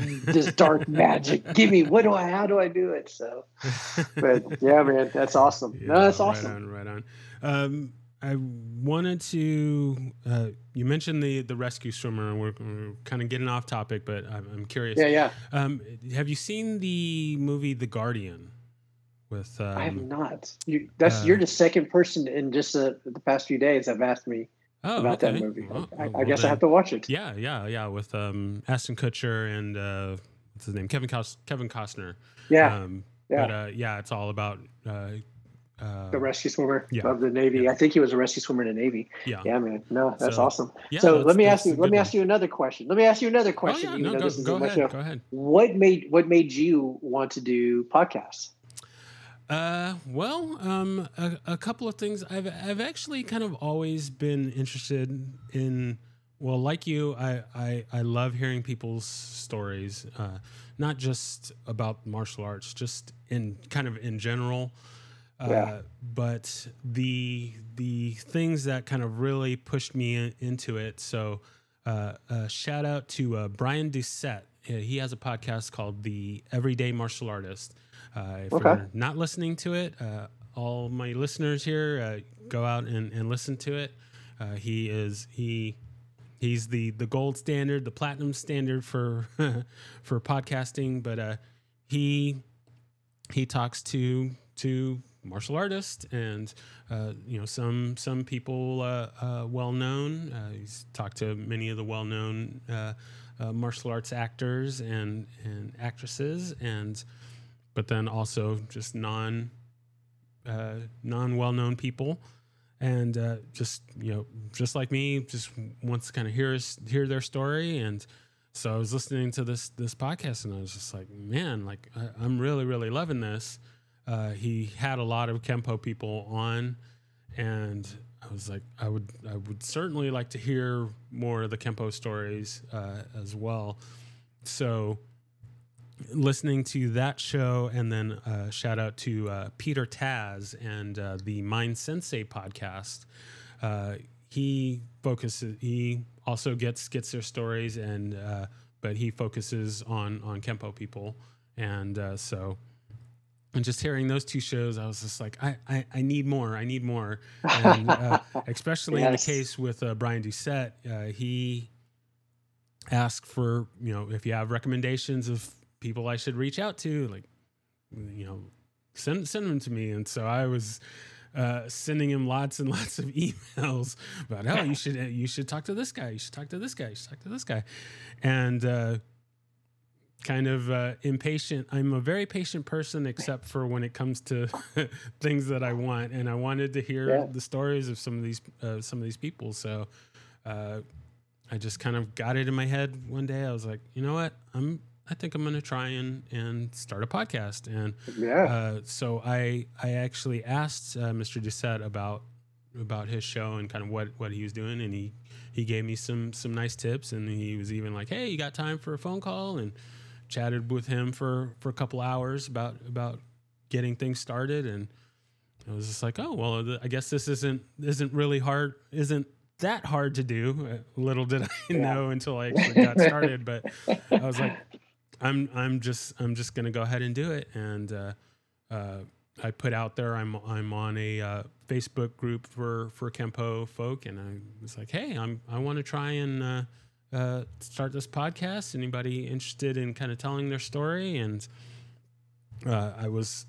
[SPEAKER 2] magic. Give me how do I do it? So, but yeah, man, that's awesome. Yeah, no, that's awesome.
[SPEAKER 1] Right on. I wanted to. You mentioned the rescue swimmer, and we're kind of getting off topic, but I'm curious.
[SPEAKER 2] Yeah.
[SPEAKER 1] Have you seen the movie The Guardian? With
[SPEAKER 2] I have not. You're the second person in just the past few days have asked me about that movie. Well, I guess I have to watch it.
[SPEAKER 1] Yeah. With Ashton Kutcher and what's his name, Kevin Costner.
[SPEAKER 2] Yeah.
[SPEAKER 1] But it's all about.
[SPEAKER 2] The rescue swimmer of the Navy. Yeah. I think he was a rescue swimmer in the Navy. Yeah, man. No, that's awesome. Yeah, so let me ask you another question. Let me ask you another question.
[SPEAKER 1] Oh, yeah. Go ahead.
[SPEAKER 2] What made you want to do podcasts?
[SPEAKER 1] A couple of things. I've actually kind of always been interested in. Well, like you, I love hearing people's stories, not just about martial arts, just in general. But the things that kind of really pushed me into it. So shout out to Brian Doucette. He has a podcast called The Everyday Martial Artist. If you're not listening to it, all my listeners here, go out and listen to it. He's the gold standard, the platinum standard for for podcasting. But he talks to martial artists and some people well known. He's talked to many of the well known martial arts actors and actresses, but then also just non well known people, and just like me, just wants to kind of hear their story. And so I was listening to this podcast, and I was just like, man, I'm really, really loving this. He had a lot of Kempo people on, and was like, I would certainly like to hear more of the Kempo stories as well. So listening to that show, and then shout out to Peter Taz and the Mind Sensei podcast. He also gets their stories, and but he focuses on Kempo people, and so. And just hearing those two shows, I was just like, I need more. I need more. And especially in the case with Brian Doucette, he asked for, if you have recommendations of people I should reach out to, like, send them to me. And so I was sending him lots and lots of emails about, oh, you should talk to this guy. You should talk to this guy. You should talk to this guy. And kind of impatient. I'm a very patient person, except for when it comes to things that I want, and I wanted to hear the stories of some of these people. So I just kind of got it in my head one day. I was like, you know what? I think I'm going to try and start a podcast. And so I actually asked Mr. Doucette about his show and kind of what he was doing, and he gave me some nice tips, and he was even like, hey, you got time for a phone call? And chatted with him for a couple hours about getting things started, and I was just like, oh well, I guess this isn't really hard, isn't that hard to do. Little did I know until I actually got started, but I was like, I'm just gonna go ahead and do it, and I put out there I'm on a Facebook group for Kempo folk, and I was like, hey, I want to try and start this podcast. Anybody interested in kind of telling their story? And I was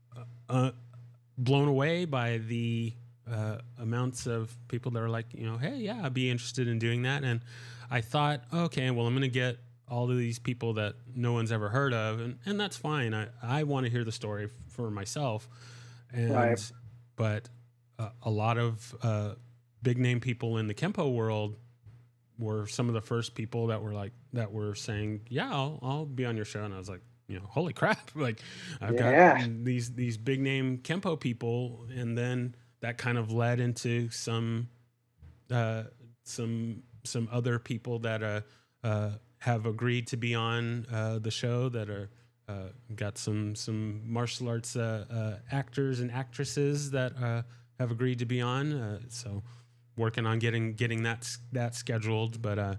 [SPEAKER 1] blown away by the amounts of people that are like, hey, yeah, I'd be interested in doing that. And I thought, okay, well, I'm going to get all of these people that no one's ever heard of, and that's fine. I want to hear the story for myself. And but a lot of big name people in the Kempo world were some of the first people that were saying, yeah, I'll be on your show. And I was like, holy crap. Like I've got these big name Kempo people. And then that kind of led into some other people that have agreed to be on the show, that are got some martial arts actors and actresses that have agreed to be on. So working on getting that scheduled, but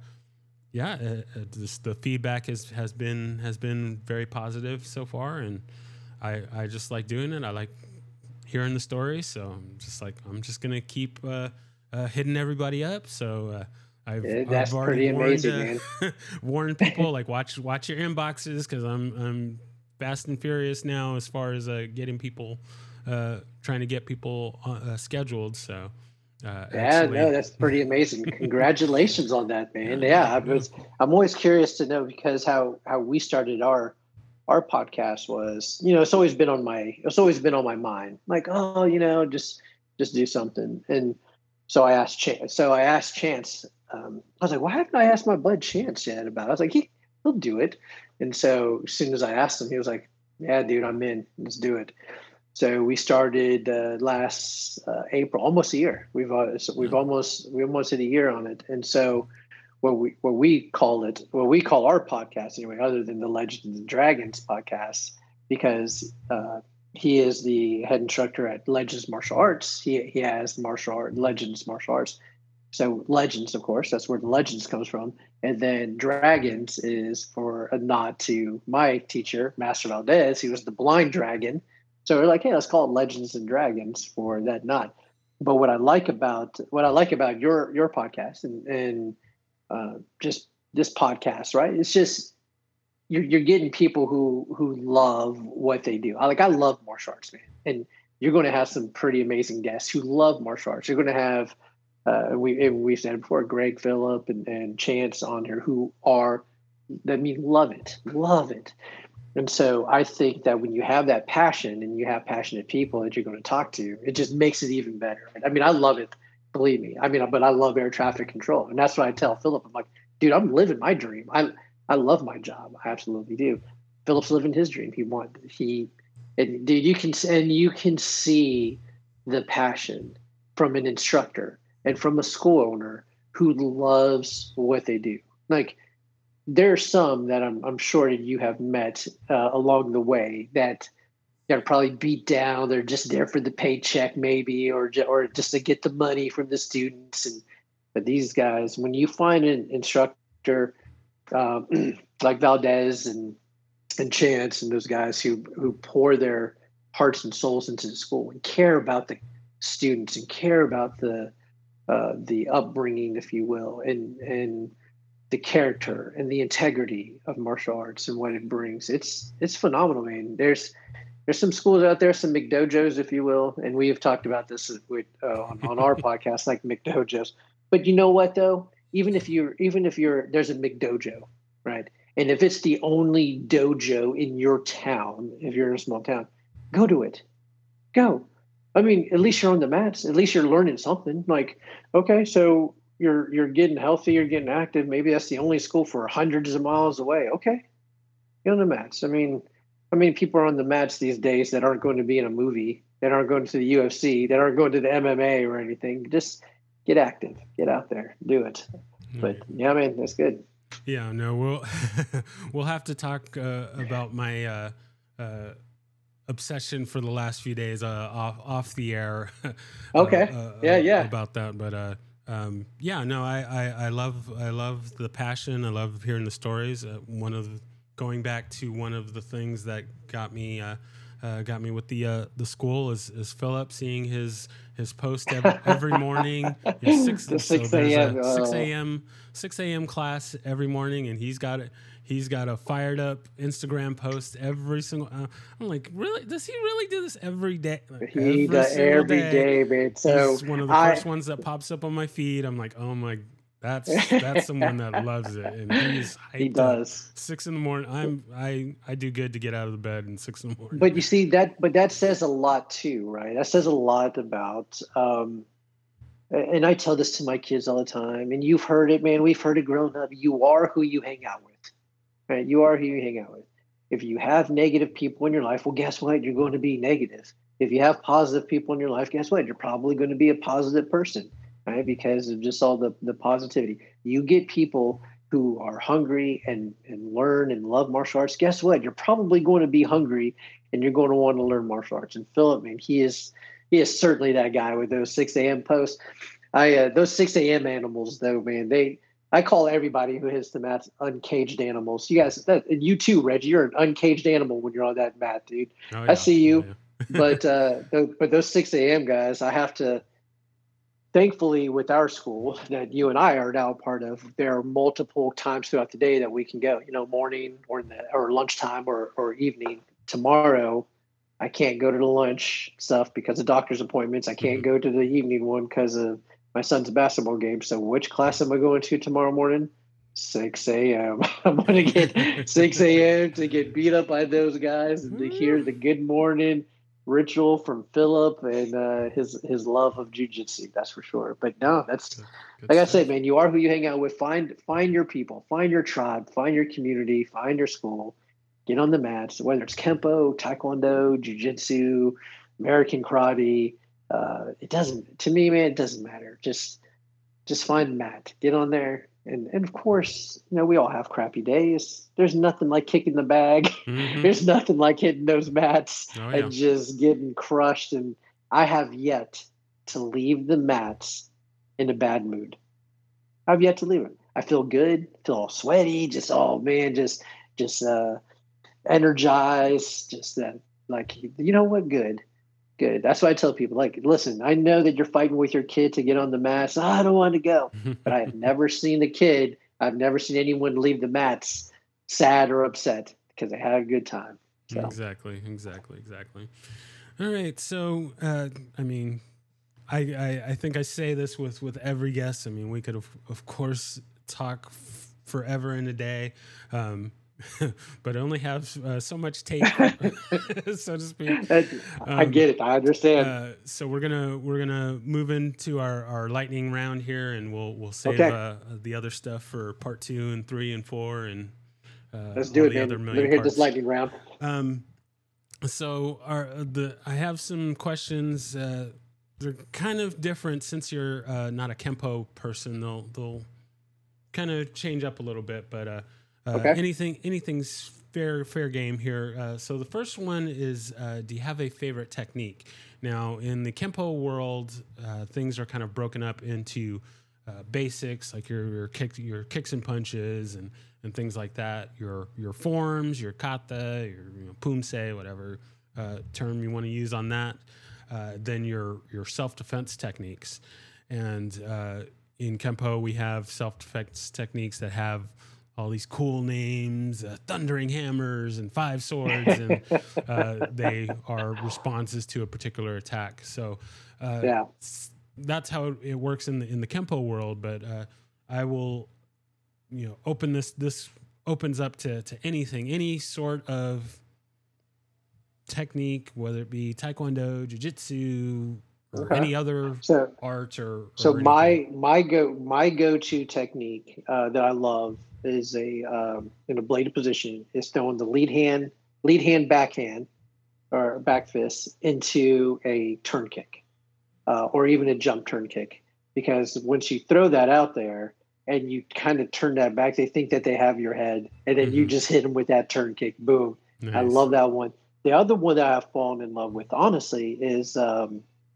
[SPEAKER 1] the feedback has been very positive so far, and I just like doing it. I like hearing the stories, so I'm just gonna keep hitting everybody up. So I've already warned people, like watch your inboxes, because I'm fast and furious now as far as getting people trying to get people scheduled. So.
[SPEAKER 2] That's pretty amazing. Congratulations on that, man. I'm always curious to know, because how we started our podcast was, it's always been on my mind. Like, just do something. And so I asked Chance. I was like, why haven't I asked my bud Chance yet about it? I was like, he'll do it. And so as soon as I asked him, he was like, yeah, dude, I'm in. Let's do it. So we started last April, almost a year. We've almost hit a year on it. And so what we call our podcast anyway, other than the Legends and Dragons podcast, because he is the head instructor at Legends Martial Arts. He has Legends Martial Arts. So Legends, of course, that's where the Legends comes from. And then Dragons is for a nod to my teacher, Master Valdez. He was the blind dragon. So we're like, hey, let's call it Legends and Dragons for that nod. But what I like about your podcast and just this podcast, right? It's just you're getting people who love what they do. I love martial arts, man, and you're going to have some pretty amazing guests who love martial arts. You're going to have we've said it before, Greg Phillip and Chance on here, who love it. And so I think that when you have that passion and you have passionate people that you're going to talk to, it just makes it even better. I mean, I love it, believe me. I mean, but I love air traffic control. And that's what I tell Phillip. I'm like, dude, I'm living my dream. I love my job. I absolutely do. Phillip's living his dream. You can see the passion from an instructor and from a school owner who loves what they do. Like, there are some that I'm sure that you have met along the way that they're probably beat down. They're just there for the paycheck, maybe, or just to get the money from the students. But these guys, when you find an instructor um, like Valdez and Chance and those guys who pour their hearts and souls into the school and care about the students and care about the upbringing, if you will, and the character and the integrity of martial arts and what it brings. It's phenomenal, man. There's some schools out there, some McDojos, if you will, and we have talked about this on our podcast, like McDojos. But you know what, though? Even if you're there's a McDojo, right? And if it's the only dojo in your town, if you're in a small town, go to it. Go. I mean, at least you're on the mats. At least you're learning something. Like, okay, so you're getting healthy, you're getting active. Maybe that's the only school for hundreds of miles away. Okay, get on the mats. I mean, people are on the mats these days that aren't going to be in a movie, that aren't going to the UFC, that aren't going to the MMA or anything. Just get active, get out there, do it. But yeah, man, that's good.
[SPEAKER 1] Yeah, no, we'll we'll have to talk about my obsession for the last few days off the air.
[SPEAKER 2] Okay, yeah,
[SPEAKER 1] about that, but yeah, no, I love the passion. I love hearing the stories. Going back to one of the things that got me with the school is Philip, seeing his post every morning. 6 a.m. class every morning, and he's got a fired up Instagram post every single. I'm like, really? Does he really do this every day?
[SPEAKER 2] He does every day, man. So
[SPEAKER 1] he's one of the first ones that pops up on my feed. I'm like, oh my. That's someone that loves it, and he's hyped.
[SPEAKER 2] He does.
[SPEAKER 1] 6 a.m. I do good to get out of the bed in 6 a.m.
[SPEAKER 2] But you see that says a lot too, right? That says a lot about. And I tell this to my kids all the time, and you've heard it, man. We've heard it growing up. You are who you hang out with, right? You are who you hang out with. If you have negative people in your life, well, guess what? You're going to be negative. If you have positive people in your life, guess what? You're probably going to be a positive person. Right? Because of just all the positivity. You get people who are hungry and learn and love martial arts. Guess what? You're probably going to be hungry and you're going to want to learn martial arts. And Philip, man, he is certainly that guy with those 6 a.m. posts. Those 6 a.m. animals, though, man, I call everybody who hits the mats uncaged animals. You guys, you too, Reggie, you're an uncaged animal when you're on that mat, dude. Oh, yeah. I see you. Oh, yeah. but those 6 a.m. guys, I have to. Thankfully, with our school that you and I are now part of, there are multiple times throughout the day that we can go. Morning or lunchtime or evening. Tomorrow, I can't go to the lunch stuff because of doctor's appointments. I can't go to the evening one because of my son's basketball game. So, which class am I going to tomorrow morning? 6 a.m. I'm going to get 6 a.m. to get beat up by those guys and to hear the good morning ritual from Philip and his love of jiu-jitsu, that's for sure. But no, that's good like stuff. I say, man, you are who you hang out with. Find your people, find your tribe, find your community, find your school, get on the mats, whether it's Kempo, Taekwondo, jiu-jitsu, American karate. It doesn't, to me, man, it doesn't matter. Just find the mat, get on there. And of course, we all have crappy days. There's nothing like kicking the bag. Mm-hmm. There's nothing like hitting those mats and just getting crushed. And I have yet to leave the mats in a bad mood. I've yet to leave it. I feel good, feel all sweaty, just energized, just that, like, you know what, good. That's why I tell people, like, listen, I know that you're fighting with your kid to get on the mats. I don't want to go. But I have never seen I've never seen anyone leave the mats sad or upset because they had a good time. So.
[SPEAKER 1] Exactly. All right. So, I mean, I think I say this with every guest. I mean, we could, of course, talk forever in a day. But only have so much tape, so to speak.
[SPEAKER 2] I get it. I understand.
[SPEAKER 1] So we're gonna move into our lightning round here, and we'll save the other stuff for part 2 and 3 and 4, and
[SPEAKER 2] let's do it. Let me hear this lightning round.
[SPEAKER 1] So I have some questions they're kind of different since you're not a Kempo person. They'll kind of change up a little bit, but
[SPEAKER 2] Okay.
[SPEAKER 1] anything's fair game here. So the first one is, do you have a favorite technique? Now, in the Kempo world, things are kind of broken up into basics, like your kicks and punches and things like that. Your forms, your kata, your pumse, whatever term you want to use on that. Then your self defense techniques, and in Kempo we have self defense techniques that have all these cool names, thundering hammers and five swords, and they are responses to a particular attack. So that's how it works in the Kempo world. But I will, open this opens up to anything, any sort of technique, whether it be Taekwondo, Jiu-Jitsu, or any other art or
[SPEAKER 2] so
[SPEAKER 1] anything.
[SPEAKER 2] my go-to technique that I love is in a bladed position is throwing the lead hand backhand or back fist into a turn kick or even a jump turn kick, because once you throw that out there and you kind of turn that back, they think that they have your head, and then you just hit them with that turn kick. Boom.
[SPEAKER 1] Nice.
[SPEAKER 2] I love that one. The other one that I've fallen in love with, honestly, is a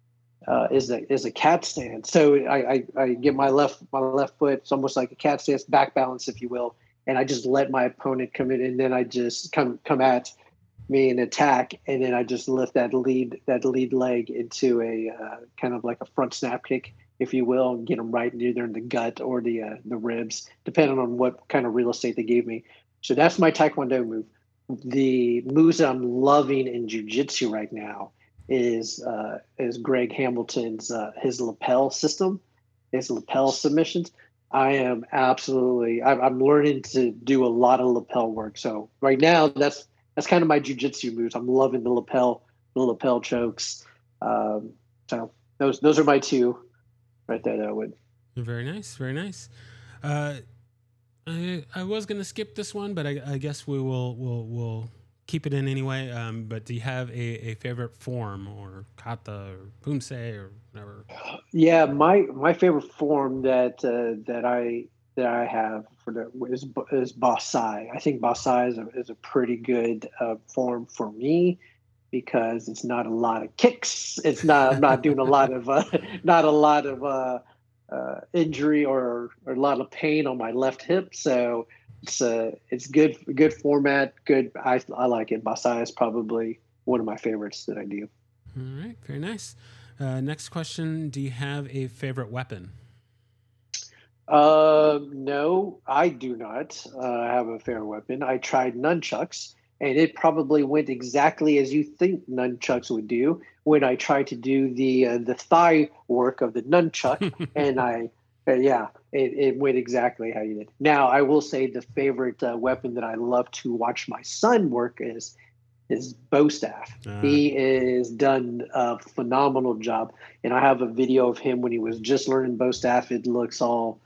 [SPEAKER 2] cat stand. So I get my left foot. It's almost like a cat stance, back balance, if you will, and I just let my opponent come in, and then I just come at me and attack, and then I just lift that lead leg into a kind of like a front snap kick, if you will, and get them right either in the gut or the ribs, depending on what kind of real estate they gave me. So that's my Taekwondo move. The moves that I'm loving in jiu-jitsu right now is Greg Hamilton's his lapel system, his lapel submissions. I'm learning to do a lot of lapel work. So right now that's kind of my jiu-jitsu moves. I'm loving the lapel chokes. So those are my two right there that I would.
[SPEAKER 1] Very nice, very nice. I was gonna skip this one, but I guess we'll keep it in anyway. But do you have a favorite form, or kata, or pumse, or whatever?
[SPEAKER 2] Yeah, my favorite form that I have is Basai. I think Basai is a pretty good form for me, because it's not a lot of kicks. I'm not doing a lot of not a lot of injury or a lot of pain on my left hip. So it's good format. Good. I like it. Basai is probably one of my favorites that I do.
[SPEAKER 1] All right, very nice. Next question: do you have a favorite weapon?
[SPEAKER 2] No, I do not have a favorite weapon. I tried nunchucks, and it probably went exactly as you think nunchucks would do when I tried to do the thigh work of the nunchuck, and it went exactly how you did. Now, I will say the favorite weapon that I love to watch my son work is bow staff. He is done a phenomenal job, and I have a video of him when he was just learning bow staff. It looks all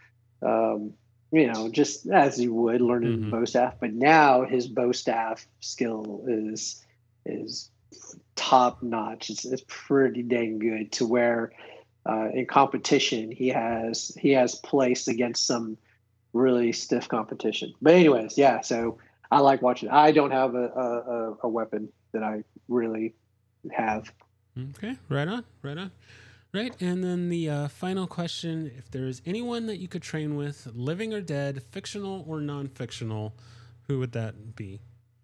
[SPEAKER 2] just as you would learning bow staff, but now his bow staff skill is top notch. It's pretty dang good, to where in competition he has placed against some really stiff competition. But anyways, yeah. So I like watching. I don't have a weapon that I really have.
[SPEAKER 1] Okay, right on. Right, and then the final question: if there is anyone that you could train with, living or dead, fictional or non-fictional, who would that be?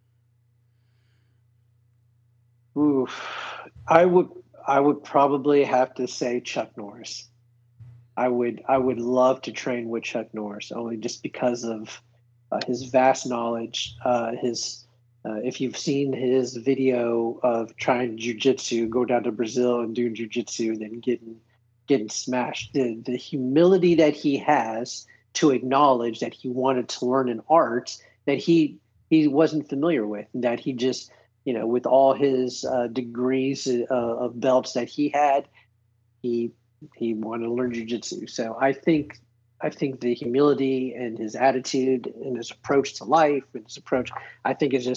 [SPEAKER 2] Oof, I would probably have to say Chuck Norris. I would love to train with Chuck Norris, only just because of his vast knowledge. If you've seen his video of trying jiu-jitsu, go down to Brazil and doing jiu-jitsu, and then getting smashed, the humility that he has to acknowledge that he wanted to learn an art that he wasn't familiar with, and that he just, with all his degrees of belts that he had, he wanted to learn jiu-jitsu. So I think the humility and his attitude and his approach to life and his approach, I think is just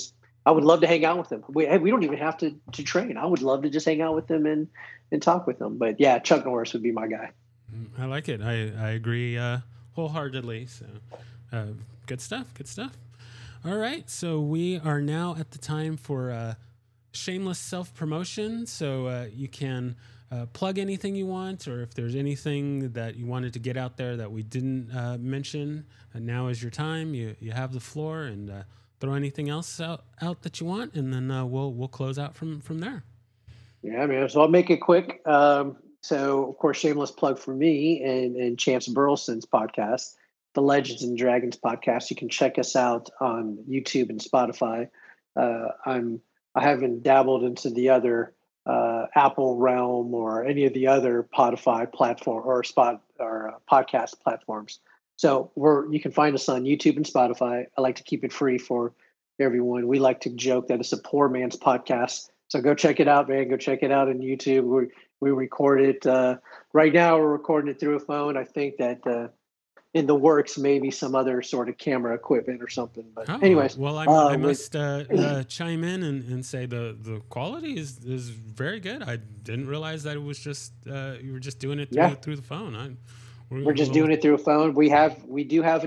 [SPEAKER 2] I would love to hang out with them. We don't even have to train. I would love to just hang out with them and talk with them. But yeah, Chuck Norris would be my guy.
[SPEAKER 1] I like it. I agree wholeheartedly. So good stuff. Good stuff. All right. So we are now at the time for shameless self-promotion. So you can plug anything you want, or if there's anything that you wanted to get out there that we didn't mention, now is your time. You have the floor, and throw anything else out that you want, and then we'll close out from there.
[SPEAKER 2] Yeah, man. So I'll make it quick. So, of course, shameless plug for me and Chance Burleson's podcast, the Legends and Dragons podcast. You can check us out on YouTube and Spotify. I haven't dabbled into the other Apple realm or any of the other Spotify platform or podcast platforms. So you can find us on YouTube and Spotify. I like to keep it free for everyone. We like to joke that it's a poor man's podcast. So go check it out, man. Go check it out on YouTube. We record it. Right now, we're recording it through a phone. I think that in the works, maybe some other sort of camera equipment or something. But anyways.
[SPEAKER 1] Well, I must chime in and say the quality is very good. I didn't realize that it was just you were just doing it through the phone.
[SPEAKER 2] We're just doing it through a phone. We do have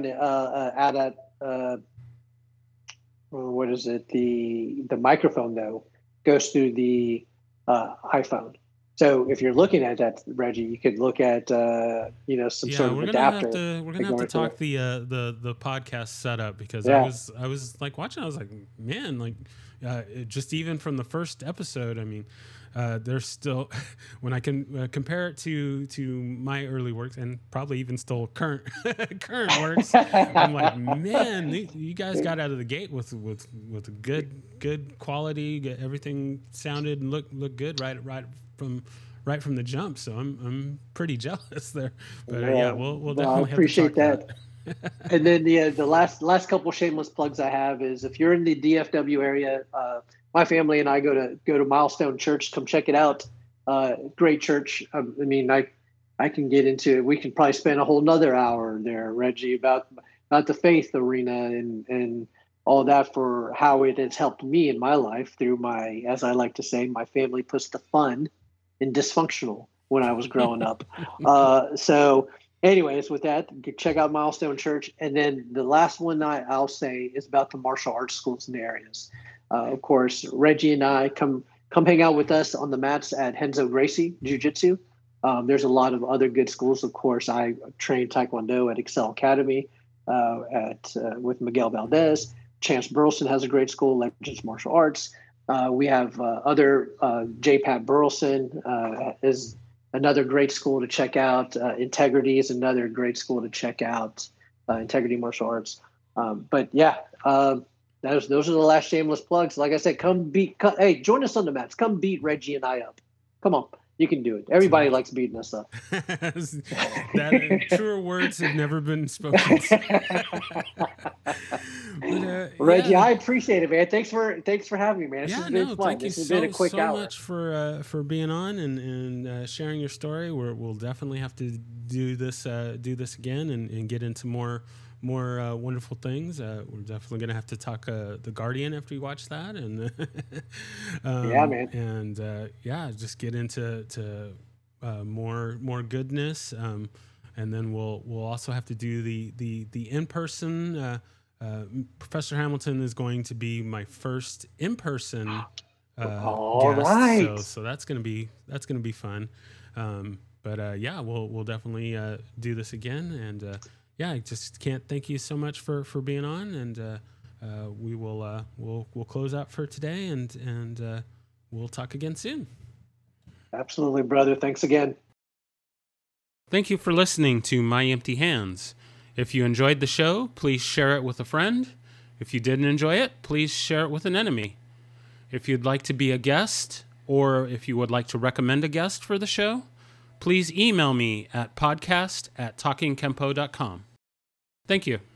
[SPEAKER 2] what is it? The microphone though goes through the iPhone. So if you're looking at that, Reggie, you could look at some sort of adapter.
[SPEAKER 1] We're gonna have to talk the podcast setup, because I was like watching. I was like, man, like just even from the first episode. I mean, there's still when I can compare it to my early works, and probably even still current works. I'm like, man, you guys got out of the gate with a good quality. Everything sounded and looked good right from the jump. So I'm pretty jealous there. But we'll definitely
[SPEAKER 2] appreciate that. And then the last couple shameless plugs I have is, if you're in the DFW area, my family and I go to Milestone Church. Come check it out. Great church. I mean, I can get into it. We can probably spend a whole nother hour there, Reggie, about the faith arena and all that, for how it has helped me in my life through my, as I like to say, my family puts the fun in dysfunctional when I was growing up. So anyways, with that, check out Milestone Church. And then the last one I'll say is about the martial arts schools in the areas. Of course, Reggie and I come hang out with us on the mats at Renzo Gracie Jiu-Jitsu. There's a lot of other good schools. Of course, I trained Taekwondo at Excel Academy with Miguel Valdez. Chance Burleson has a great school, Legends Martial Arts. We have other J. Pat Burleson is another great school to check out. Integrity is another great school to check out. Integrity Martial Arts. But yeah, those are the last shameless plugs. Like I said, hey, join us on the mats. Come beat Reggie and I up. Come on. You can do it. Everybody likes beating us up.
[SPEAKER 1] Truer words have never been spoken. But,
[SPEAKER 2] Reggie, I appreciate it, man. Thanks for having me, man.
[SPEAKER 1] Thank you so much for being on and sharing your story. We'll definitely have to do this again and get into more wonderful things. We're definitely going to have to talk The Guardian after you watch that, and
[SPEAKER 2] yeah, man,
[SPEAKER 1] and just get into more goodness, and then we'll also have to do the in-person. Professor Hamilton is going to be my first in-person guest,
[SPEAKER 2] right.
[SPEAKER 1] So that's gonna be fun. But we'll definitely do this again, and I just can't thank you so much for being on, and we'll close out for today, and we'll talk again soon.
[SPEAKER 2] Absolutely, brother. Thanks again.
[SPEAKER 1] Thank you for listening to My Empty Hands. If you enjoyed the show, please share it with a friend. If you didn't enjoy it, please share it with an enemy. If you'd like to be a guest, or if you would like to recommend a guest for the show, please email me at podcast@talkingkempo.com. Thank you.